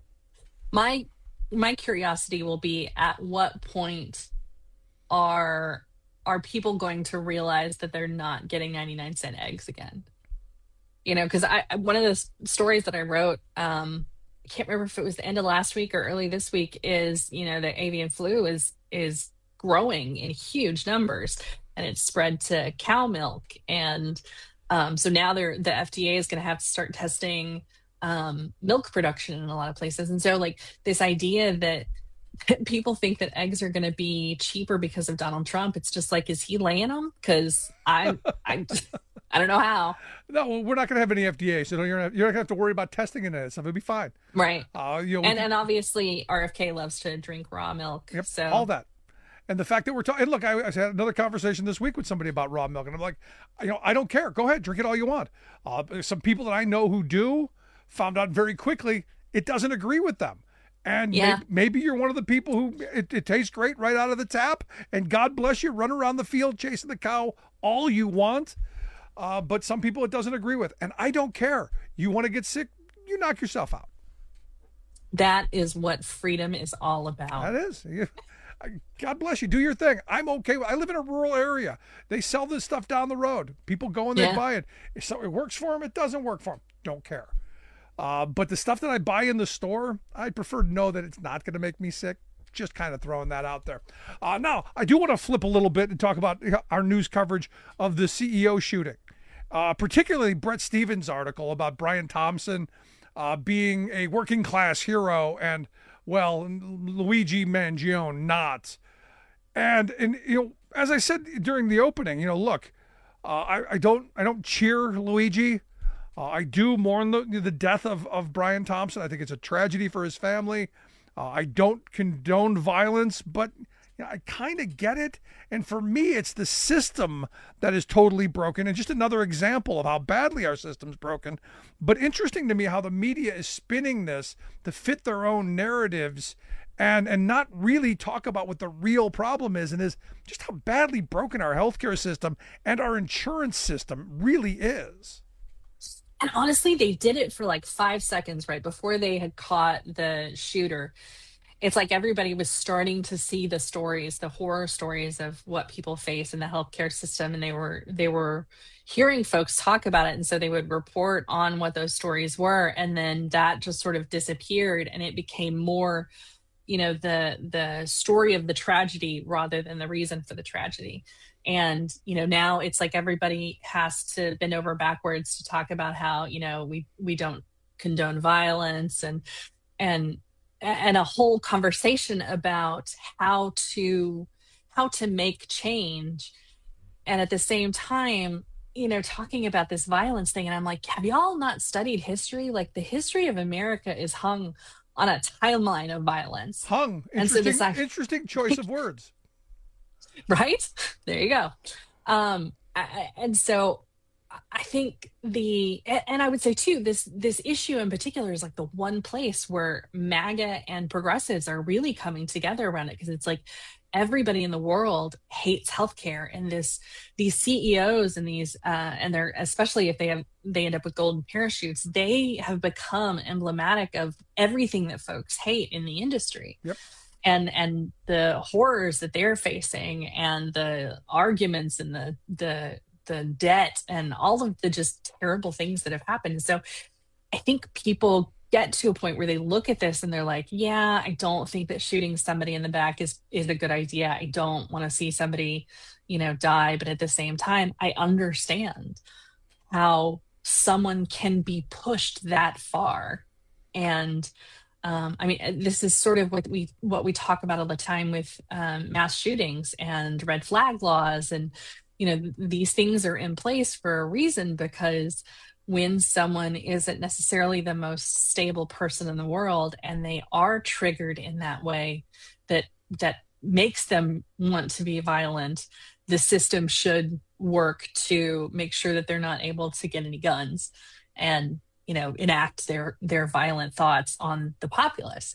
V: My my curiosity will be, at what point are are people going to realize that they're not getting ninety-nine cent eggs again? You know, because I one of the s- stories that I wrote, um, I can't remember if it was the end of last week or early this week, is, you know, the avian flu is is growing in huge numbers, and it's spread to cow milk. And um, so now they're, the F D A is going to have to start testing um, milk production in a lot of places. And so like this idea that people think that eggs are going to be cheaper because of Donald Trump, it's just like, is he laying them? Because I, I, I don't know how.
O: No, well, we're not going to have any F D A, so you're not, you're not going to have to worry about testing and that stuff. It'll be fine.
V: Right.
O: Uh, you know,
V: and and obviously R F K loves to drink raw milk.
O: Yep,
V: so
O: all that. And the fact that we're talking, and look, I, I had another conversation this week with somebody about raw milk, and I'm like, you know, I don't care. Go ahead, drink it all you want. Uh, some people that I know who do found out very quickly it doesn't agree with them. And
V: Yeah.
O: maybe, maybe you're one of the people who it, it tastes great right out of the tap, and God bless you, run around the field chasing the cow all you want. Uh, but some people it doesn't agree with, and I don't care. You want to get sick, you knock yourself out.
V: that is what freedom is all about.
O: That is. You- God bless you. Do your thing. I'm okay. I live in a rural area. They sell this stuff down the road. People go and they
V: Yeah.
O: buy it. If so, it works for them. It doesn't work for them. Don't care. Uh, but the stuff that I buy in the store, I prefer to know that it's not going to make me sick. Just kind of throwing that out there. Uh, now, I do want to flip a little bit and talk about our news coverage of the C E O shooting, uh, particularly Brett Stevens' article about Brian Thompson uh, being a working class hero and, well, Luigi Mangione not. And, and you know, as I said during the opening, you know, look, uh, I, I don't I don't cheer Luigi. Uh, I do mourn the, the death of, of Brian Thompson. I think it's a tragedy for his family. Uh, I don't condone violence, but you know, I kind of get it. And for me, it's the system that is totally broken. And just another example of how badly our system's broken. But interesting to me how the media is spinning this to fit their own narratives and, and not really talk about what the real problem is, and is just how badly broken our healthcare system and our insurance system really is.
V: And honestly, they did it for like five seconds right before they had caught the shooter. It's like everybody was starting to see the stories, the horror stories of what people face in the healthcare system, and they were they were hearing folks talk about it, and so they would report on what those stories were, and then that just sort of disappeared, and it became more, you know, the the story of the tragedy rather than the reason for the tragedy. And, you know, now it's like everybody has to bend over backwards to talk about how, you know, we, we don't condone violence, and, and, and a whole conversation about how to, how to make change. And at the same time, you know, talking about this violence thing. And I'm like, have y'all not studied history? Like, the history of America is hung on a timeline of violence.
O: Hung.
V: And so
O: Interesting,
V: this act-
O: interesting choice of words.
V: Right? There you go. Um, I, and so I think the, and I would say too, this, this issue in particular is like the one place where MAGA and progressives are really coming together around it. Because it's like everybody in the world hates healthcare, and this, these C E Os and these, uh, and they're, especially if they have, they end up with golden parachutes, they have become emblematic of everything that folks hate in the industry.
O: Yep.
V: And and the horrors that they're facing, and the arguments, and the the the debt, and all of the just terrible things that have happened. So I think people get to a point where they look at this and they're like, yeah, I don't think that shooting somebody in the back is is a good idea. I don't want to see somebody, you know, die. But at the same time, I understand how someone can be pushed that far. And Um, I mean, this is sort of what we what we talk about all the time with um, mass shootings and red flag laws, and you know, these things are in place for a reason, because when someone isn't necessarily the most stable person in the world, and they are triggered in that way that that makes them want to be violent, the system should work to make sure that they're not able to get any guns and, you know, enact their their violent thoughts on the populace.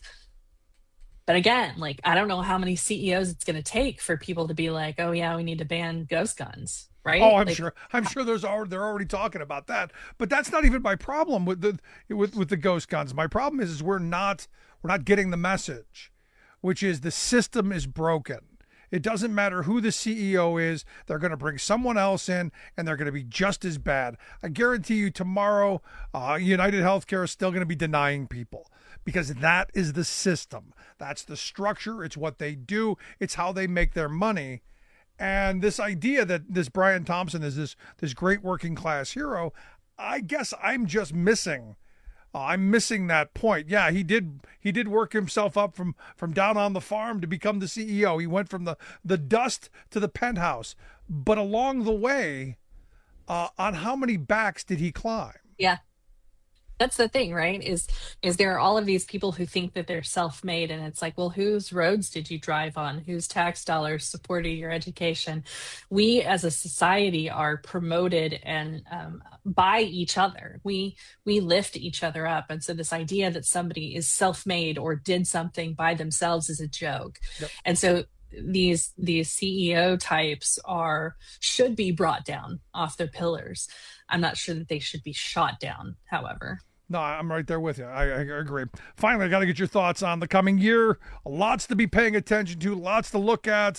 V: But again, like, I don't know how many C E Os it's going to take for people to be like, oh yeah, we need to ban ghost guns, right?
O: Oh, I'm
V: like,
O: sure. I'm sure there's already, they're already talking about that. But that's not even my problem with the with with the ghost guns. My problem is, is we're not we're not getting the message, which is the system is broken. It doesn't matter who the C E O is. They're going to bring someone else in, and they're going to be just as bad. I guarantee you tomorrow, uh, United Healthcare is still going to be denying people because that is the system. That's the structure. It's what they do. It's how they make their money. And this idea that this Brian Thompson is this, this great working class hero, I guess I'm just missing Uh, I'm missing that point. Yeah, he did he did work himself up from, from down on the farm to become the C E O. He went from the, the dust to the penthouse. But along the way, uh, on how many backs did he climb?
V: Yeah. That's the thing, right? Is is there are all of these people who think that they're self-made, and it's like, well, whose roads did you drive on? Whose tax dollars supported your education? We as a society are promoted and um, by each other. We we lift each other up, and so this idea that somebody is self-made or did something by themselves is a joke. Yep. And so these these C E O types are should be brought down off their pillars. I'm not sure that they should be shot down, however.
O: No, I'm right there with you. I, I agree. Finally, I got to get your thoughts on the coming year. Lots to be paying attention to, lots to look at.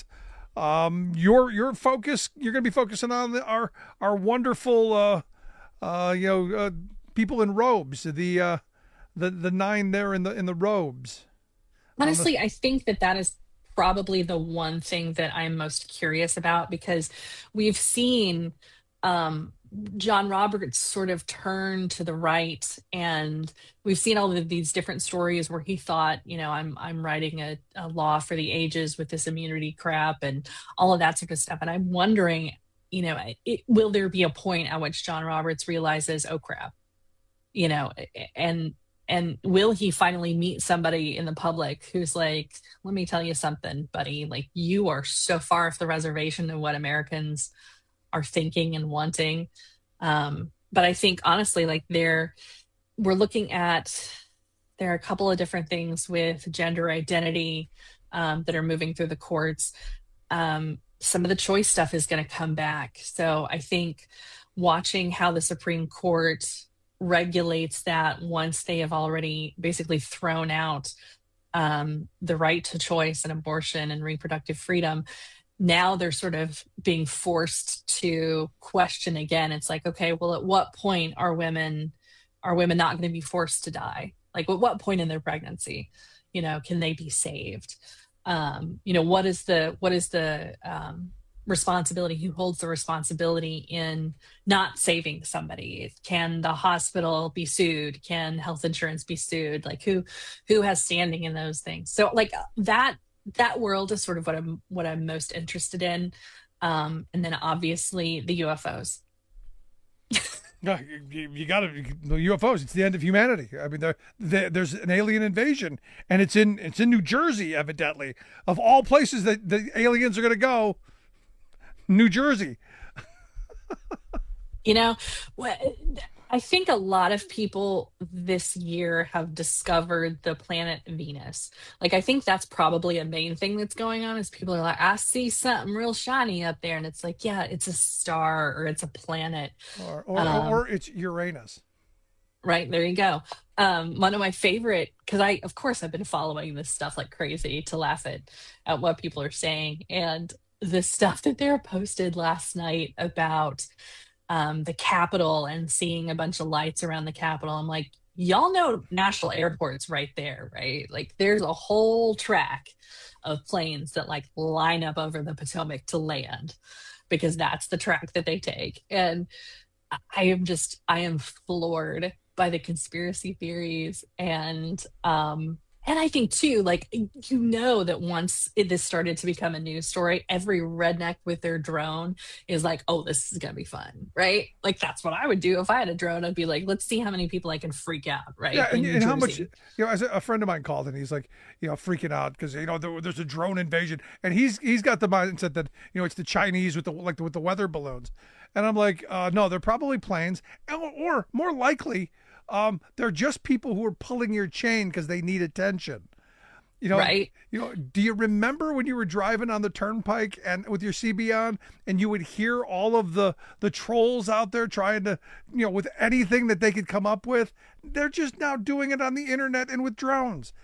O: Um, your your focus, you're going to be focusing on the, our our wonderful, uh, uh, you know, uh, people in robes. The uh, the the nine there in the in the robes.
V: Honestly,
O: the-
V: I think that that is probably the one thing that I'm most curious about, because we've seen um, John Roberts sort of turn to the right, and we've seen all of these different stories where he thought, you know, I'm I'm writing a, a law for the ages with this immunity crap and all of that sort of stuff. And I'm wondering, you know, it, will there be a point at which John Roberts realizes, oh crap, you know, and and will he finally meet somebody in the public who's like, let me tell you something, buddy, like you are so far off the reservation of what Americans are thinking and wanting. Um, but I think honestly, like there, we're looking at, there are a couple of different things with gender identity um, that are moving through the courts. Um, some of the choice stuff is going to come back. So I think watching how the Supreme Court regulates that once they have already basically thrown out um, the right to choice and abortion and reproductive freedom, now they're sort of being forced to question again. It's like, okay, well, at what point are women are women not going to be forced to die? Like, at what point in their pregnancy, you know, can they be saved? Um, you know, what is the what is the um, responsibility? Who holds the responsibility in not saving somebody? Can the hospital be sued? Can health insurance be sued? Like, who who has standing in those things? So, like that. That world is sort of what I'm what I'm most interested in, um, and then obviously the U F Os.
O: No, you, you got to the U F Os. It's the end of humanity. I mean, there, there, there's an alien invasion, and it's in it's in New Jersey, evidently, of all places that the aliens are going to go. New Jersey.
V: You know, I think a lot of people this year have discovered the planet Venus. Like, I think that's probably a main thing that's going on is people are like, I see something real shiny up there. And it's like, yeah, it's a star or it's a planet.
O: Or, or,
V: um,
O: or it's Uranus.
V: Right. There you go. Um, one of my favorite, because I, of course, I've been following this stuff like crazy to laugh at, at what people are saying. And the stuff that they're posted last night about um, the Capitol and seeing a bunch of lights around the Capitol. I'm like, y'all know National Airport's right there, right? Like there's a whole track of planes that like line up over the Potomac to land because that's the track that they take. And I am just, I am floored by the conspiracy theories. And, um, and I think too, like, you know, that once it, this started to become a news story, every redneck with their drone is like, oh, this is going to be fun, right? Like, that's what I would do if I had a drone. I'd be like, let's see how many people I can freak out, right?
O: Yeah, and, and how much, you know, as a, a friend of mine called and he's like, you know, freaking out because, you know, there, there's a drone invasion. And he's he's got the mindset that, you know, it's the Chinese with the, like, with the weather balloons. And I'm like, uh, no, they're probably planes. Or, or more likely, Um, they're just people who are pulling your chain because they need attention. You know,
V: right.
O: You know, do you remember when you were driving on the turnpike and with your C B on and you would hear all of the, the trolls out there trying to, you know, with anything that they could come up with? They're just now doing it on the internet and with drones.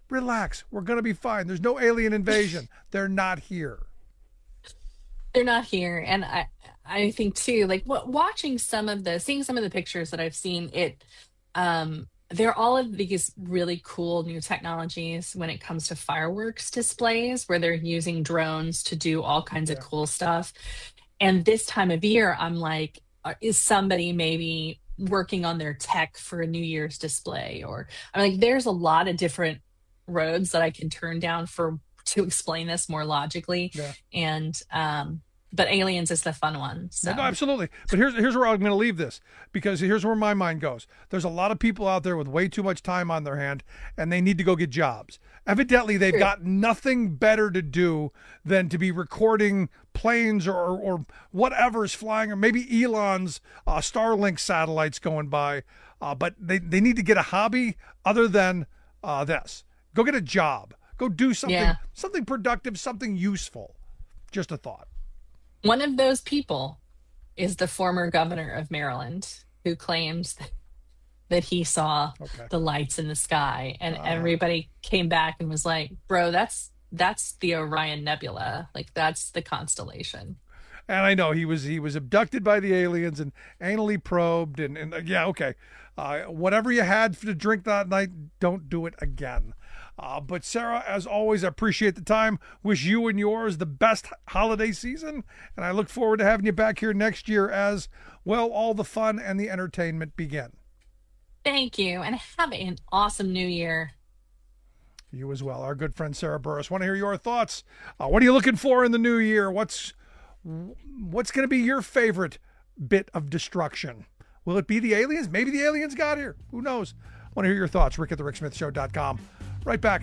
O: relax. We're going to be fine. There's no alien invasion. They're not here.
V: They're not here. And I, I think too, like what, watching some of the, seeing some of the pictures that I've seen, it, um, they're all of these really cool new technologies when it comes to fireworks displays, where they're using drones to do all kinds yeah. of cool stuff. And this time of year, I'm like, is somebody maybe working on their tech for a New Year's display? Or I'm like, there's a lot of different roads that I can turn down for to explain this more logically. Yeah. And um, but aliens is the fun one. So.
O: No, absolutely. But here's here's where I'm going to leave this, because here's where my mind goes. There's a lot of people out there with way too much time on their hand, and they need to go get jobs. Evidently, they've True. got nothing better to do than to be recording planes or or whatever's flying, or maybe Elon's uh, Starlink satellites going by. Uh, but they, they need to get a hobby other than uh, this. Go get a job. Go do something yeah. something productive, something useful. Just a thought.
V: One of those people is the former governor of Maryland, who claims that, that he saw okay. the lights in the sky, and uh, everybody came back and was like, bro, that's that's the Orion Nebula. Like, that's the constellation.
O: And I know he was he was abducted by the aliens and anally probed, and, and uh, yeah, okay. Uh, whatever you had to drink that night, don't do it again. Uh, but Sarah, as always, I appreciate the time. Wish you and yours the best holiday season, and I look forward to having you back here next year as, well, all the fun and the entertainment begin.
V: Thank you, and have an awesome new year.
O: You as well. Our good friend Sarah Burris. Want to hear your thoughts? Uh, what are you looking for in the new year? What's what's going to be your favorite bit of destruction? Will it be the aliens? Maybe the aliens got here. Who knows? Want to hear your thoughts? Rick at the Rick Smith Show dot com. Right back.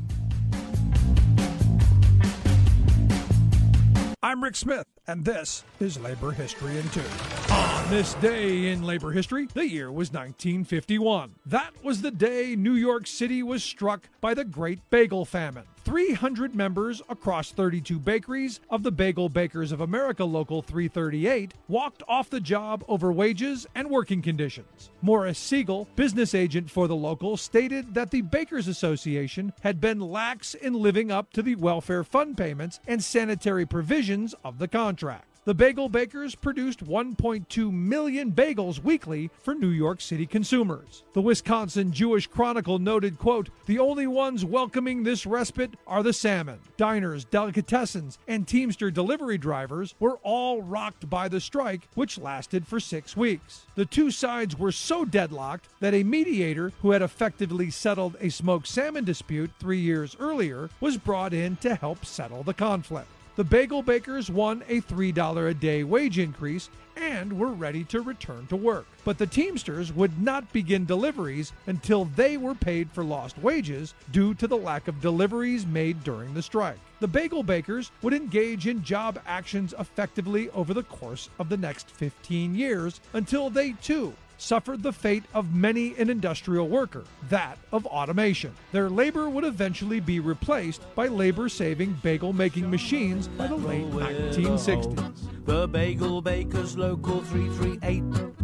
O: I'm Rick Smith, and this is Labor History in Two. On this day in labor history, the year was nineteen fifty-one. That was the day New York City was struck by the Great Bagel Famine. three hundred members across thirty-two bakeries of the Bagel Bakers of America Local three thirty-eight walked off the job over wages and working conditions. Morris Siegel, business agent for the local, stated that the Bakers Association had been lax in living up to the welfare fund payments and sanitary provisions of the contract. The Bagel Bakers produced one point two million bagels weekly for New York City consumers. The Wisconsin Jewish Chronicle noted, quote, "The only ones welcoming this respite are the salmon. Diners, delicatessens, and Teamster delivery drivers were all rocked by the strike, which lasted for six weeks. The two sides were so deadlocked that a mediator who had effectively settled a smoked salmon dispute three years earlier was brought in to help settle the conflict. The Bagel Bakers won a three dollars a day wage increase and were ready to return to work. But the Teamsters would not begin deliveries until they were paid for lost wages due to the lack of deliveries made during the strike. The Bagel Bakers would engage in job actions effectively over the course of the next fifteen years until they, too, suffered the fate of many an industrial worker, that of automation. Their labor would eventually be replaced by labor-saving bagel-making machines by the late nineteen sixties.
C: The Bagel Bakers Local three thirty-eight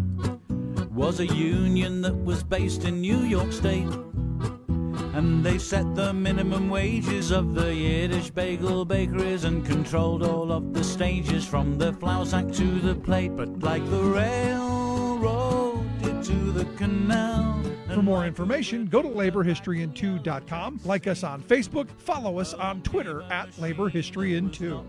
C: was a union that was based in New York State, and they set the minimum wages of the Yiddish bagel bakeries and controlled all of the stages from the flour sack to the plate. But like the railroad did to the canal.
O: For more information, go to labor history in two dot com, like us on Facebook, follow us on Twitter at Labor History in two.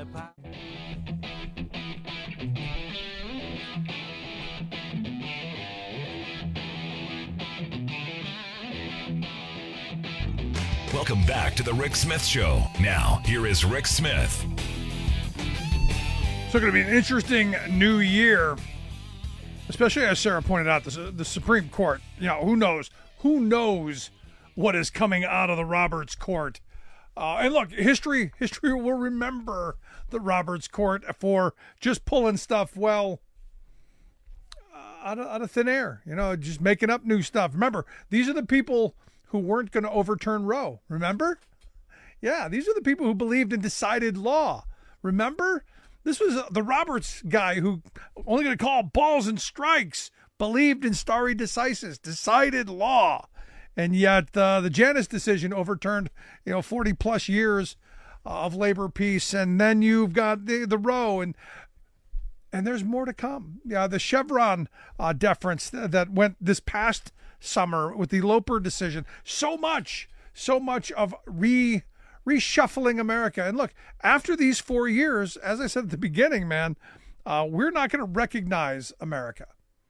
N: Welcome back to the Rick Smith Show. Now, here is Rick Smith.
O: So it's going to be an interesting new year, especially as Sarah pointed out, the, the Supreme Court. You know, who knows? Who knows what is coming out of the Roberts Court? Uh, and look, history history will remember the Roberts Court for just pulling stuff, well, uh, out, of, out of thin air. You know, just making up new stuff. Remember, these are the people who weren't going to overturn Roe. Remember? Yeah, these are the people who believed in decided law. Remember? This was the Roberts guy who only going to call balls and strikes, believed in stare decisis, decided law. And yet uh, the Janus decision overturned, you know, forty plus years of labor peace. And then you've got the, the Roe, and and there's more to come. Yeah, the Chevron uh, deference that went this past summer with the Loper decision. So much, so much of re reshuffling America. And look, after these four years, as I said at the beginning, man, uh, we're not going to recognize America.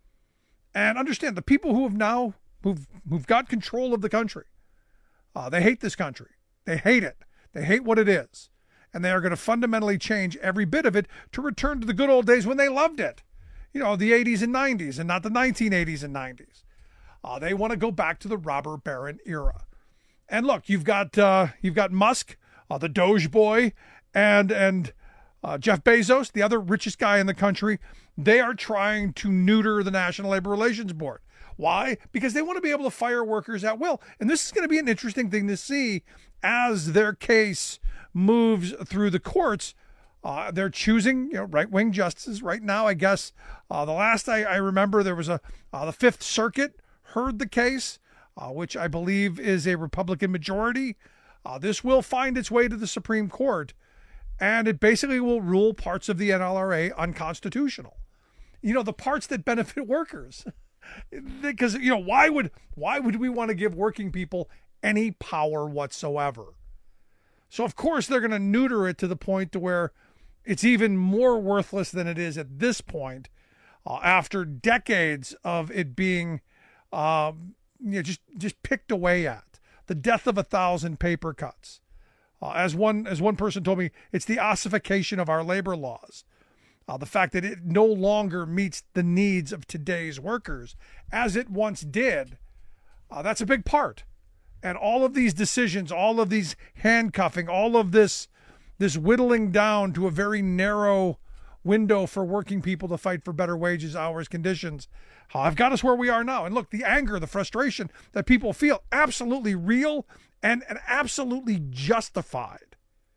O: And understand, the people who have now, who've, who've got control of the country, uh, they hate this country. They hate it. They hate what it is. And they are going to fundamentally change every bit of it to return to the good old days when they loved it. You know, the eighties and nineties, and not the nineteen eighties and nineties. Uh, they want to go back to the robber baron era. And look, you've got uh, you've got Musk, uh, the Doge boy, and and uh, Jeff Bezos, the other richest guy in the country. They are trying to neuter the National Labor Relations Board. Why? Because they want to be able to fire workers at will. And this is going to be an interesting thing to see as their case moves through the courts. Uh, they're choosing, you know, right-wing justices right now. I guess uh, the last I, I remember, there was a uh, the Fifth Circuit heard the case. Uh, which I believe is a Republican majority. Uh, this will find its way to the Supreme Court, and it basically will rule parts of the N L R A unconstitutional. You know, the parts that benefit workers. Because, you know, why would why would we want to give working people any power whatsoever? So, of course, they're going to neuter it to the point to where it's even more worthless than it is at this point, uh, after decades of it being um, you know, just just picked away at. The death of a thousand paper cuts. Uh, as one as one person told me, it's the ossification of our labor laws. Uh, the fact that it no longer meets the needs of today's workers as it once did. Uh, that's a big part. And all of these decisions, all of these handcuffing, all of this this whittling down to a very narrow window for working people to fight for better wages, hours, conditions, uh, have got us where we are now. And look, the anger, the frustration that people feel, absolutely real and, and absolutely justified.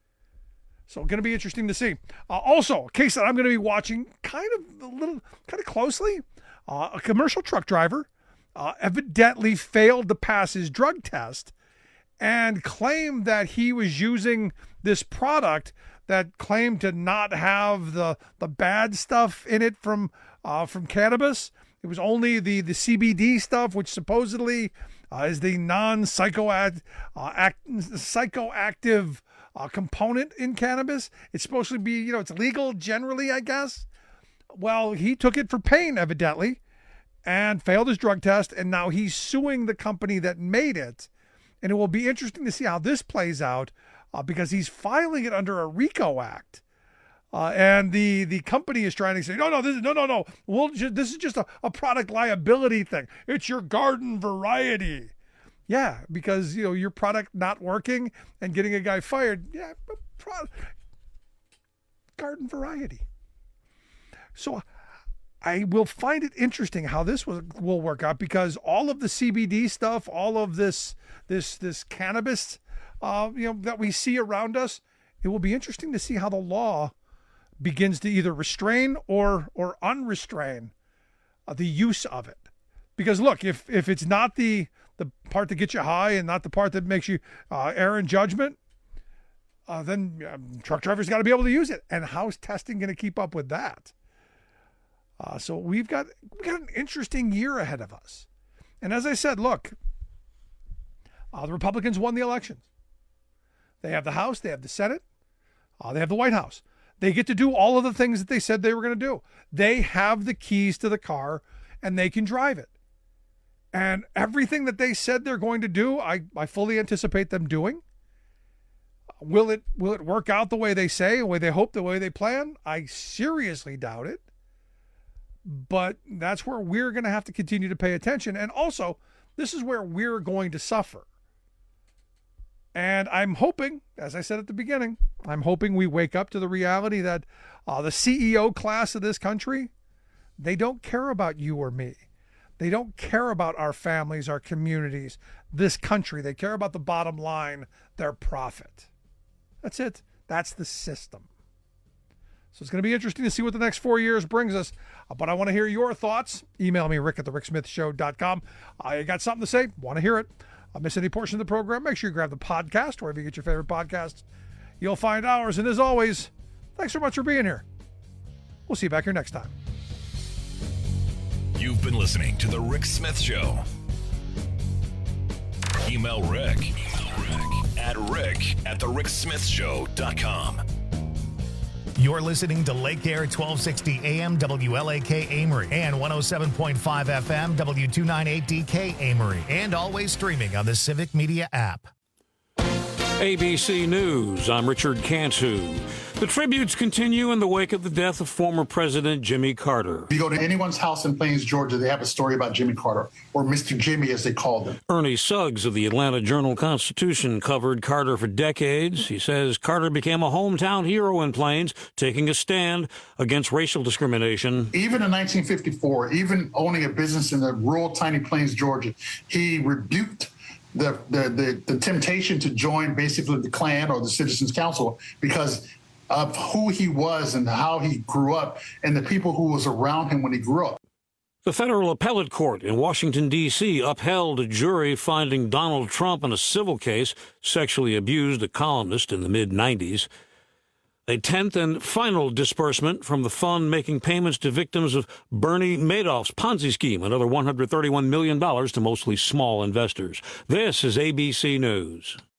O: So going to be interesting to see. Uh, also, a case that I'm going to be watching kind of a little, kind of closely. Uh, a commercial truck driver uh, evidently failed to pass his drug test and claimed that he was using this product that claimed to not have the the bad stuff in it from uh, from cannabis. It was only the, the C B D stuff, which supposedly uh, is the non-psychoact, uh, act, psychoactive uh, component in cannabis. It's supposed to be, you know, it's legal generally, I guess. Well, he took it for pain, evidently, and failed his drug test, and now he's suing the company that made it. And it will be interesting to see how this plays out, uh, because he's filing it under a RICO Act. Uh, and the, the company is trying to say, no, no, this is, no, no, no. We'll just, this is just a, a product liability thing. It's your garden variety. Yeah, because, you know, your product not working and getting a guy fired. Yeah, but pro- garden variety. So I will find it interesting how this will, will work out, because all of the C B D stuff, all of this, this, this cannabis, uh, you know, that we see around us, it will be interesting to see how the law begins to either restrain or or unrestrain uh, the use of it. Because look, if if it's not the the part that gets you high and not the part that makes you uh, err in judgment, uh, then um, truck drivers got to be able to use it. And how's testing going to keep up with that? Uh, so we've got we got an interesting year ahead of us. And as I said, look, uh, the Republicans won the elections. They have the House, they have the Senate, uh, they have the White House. They get to do all of the things that they said they were going to do. They have the keys to the car and they can drive it. And everything that they said they're going to do, I, I fully anticipate them doing. Will it will it work out the way they say, the way they hope, the way they plan? I seriously doubt it. But that's where we're going to have to continue to pay attention. And also, this is where we're going to suffer. And I'm hoping, as I said at the beginning, I'm hoping we wake up to the reality that uh, the C E O class of this country, they don't care about you or me. They don't care about our families, our communities, this country. They care about the bottom line, their profit. That's it. That's the system. So it's going to be interesting to see what the next four years brings us. Uh, but I want to hear your thoughts. Email me, Rick at the rick smith show dot com. I uh, got something to say. Want to hear it. uh, miss any portion of the program, make sure you grab the podcast wherever you get your favorite podcasts. You'll find ours. And as always, thanks so much for being here. We'll see you back here next time.
N: You've been listening to The Rick Smith Show. Email Rick, Email Rick at rick at the rick smith show dot com.
A: You're listening to Lake Air twelve sixty A M W L A K Amory and one oh seven point five F M W two ninety-eight D K Amory, and always streaming on the Civic Media app.
B: A B C News, I'm Richard Cantu. The tributes continue in the wake of the death of former President Jimmy Carter.
D: If you go to anyone's house in Plains, Georgia, they have a story about Jimmy Carter, or Mister Jimmy as they called him.
B: Ernie Suggs of the Atlanta Journal-Constitution covered Carter for decades. He says Carter became a hometown hero in Plains, taking a stand against racial discrimination.
D: Even in nineteen fifty-four, even owning a business in the rural, tiny Plains, Georgia, he rebuked The, the the the temptation to join basically the Klan or the Citizens Council because of who he was and how he grew up and the people who was around him when he grew up.
B: The federal appellate court in Washington, D C upheld a jury finding Donald Trump in a civil case sexually abused a columnist in the mid nineties. A tenth and final disbursement from the fund making payments to victims of Bernie Madoff's Ponzi scheme, another one hundred thirty-one million dollars to mostly small investors. This is A B C News.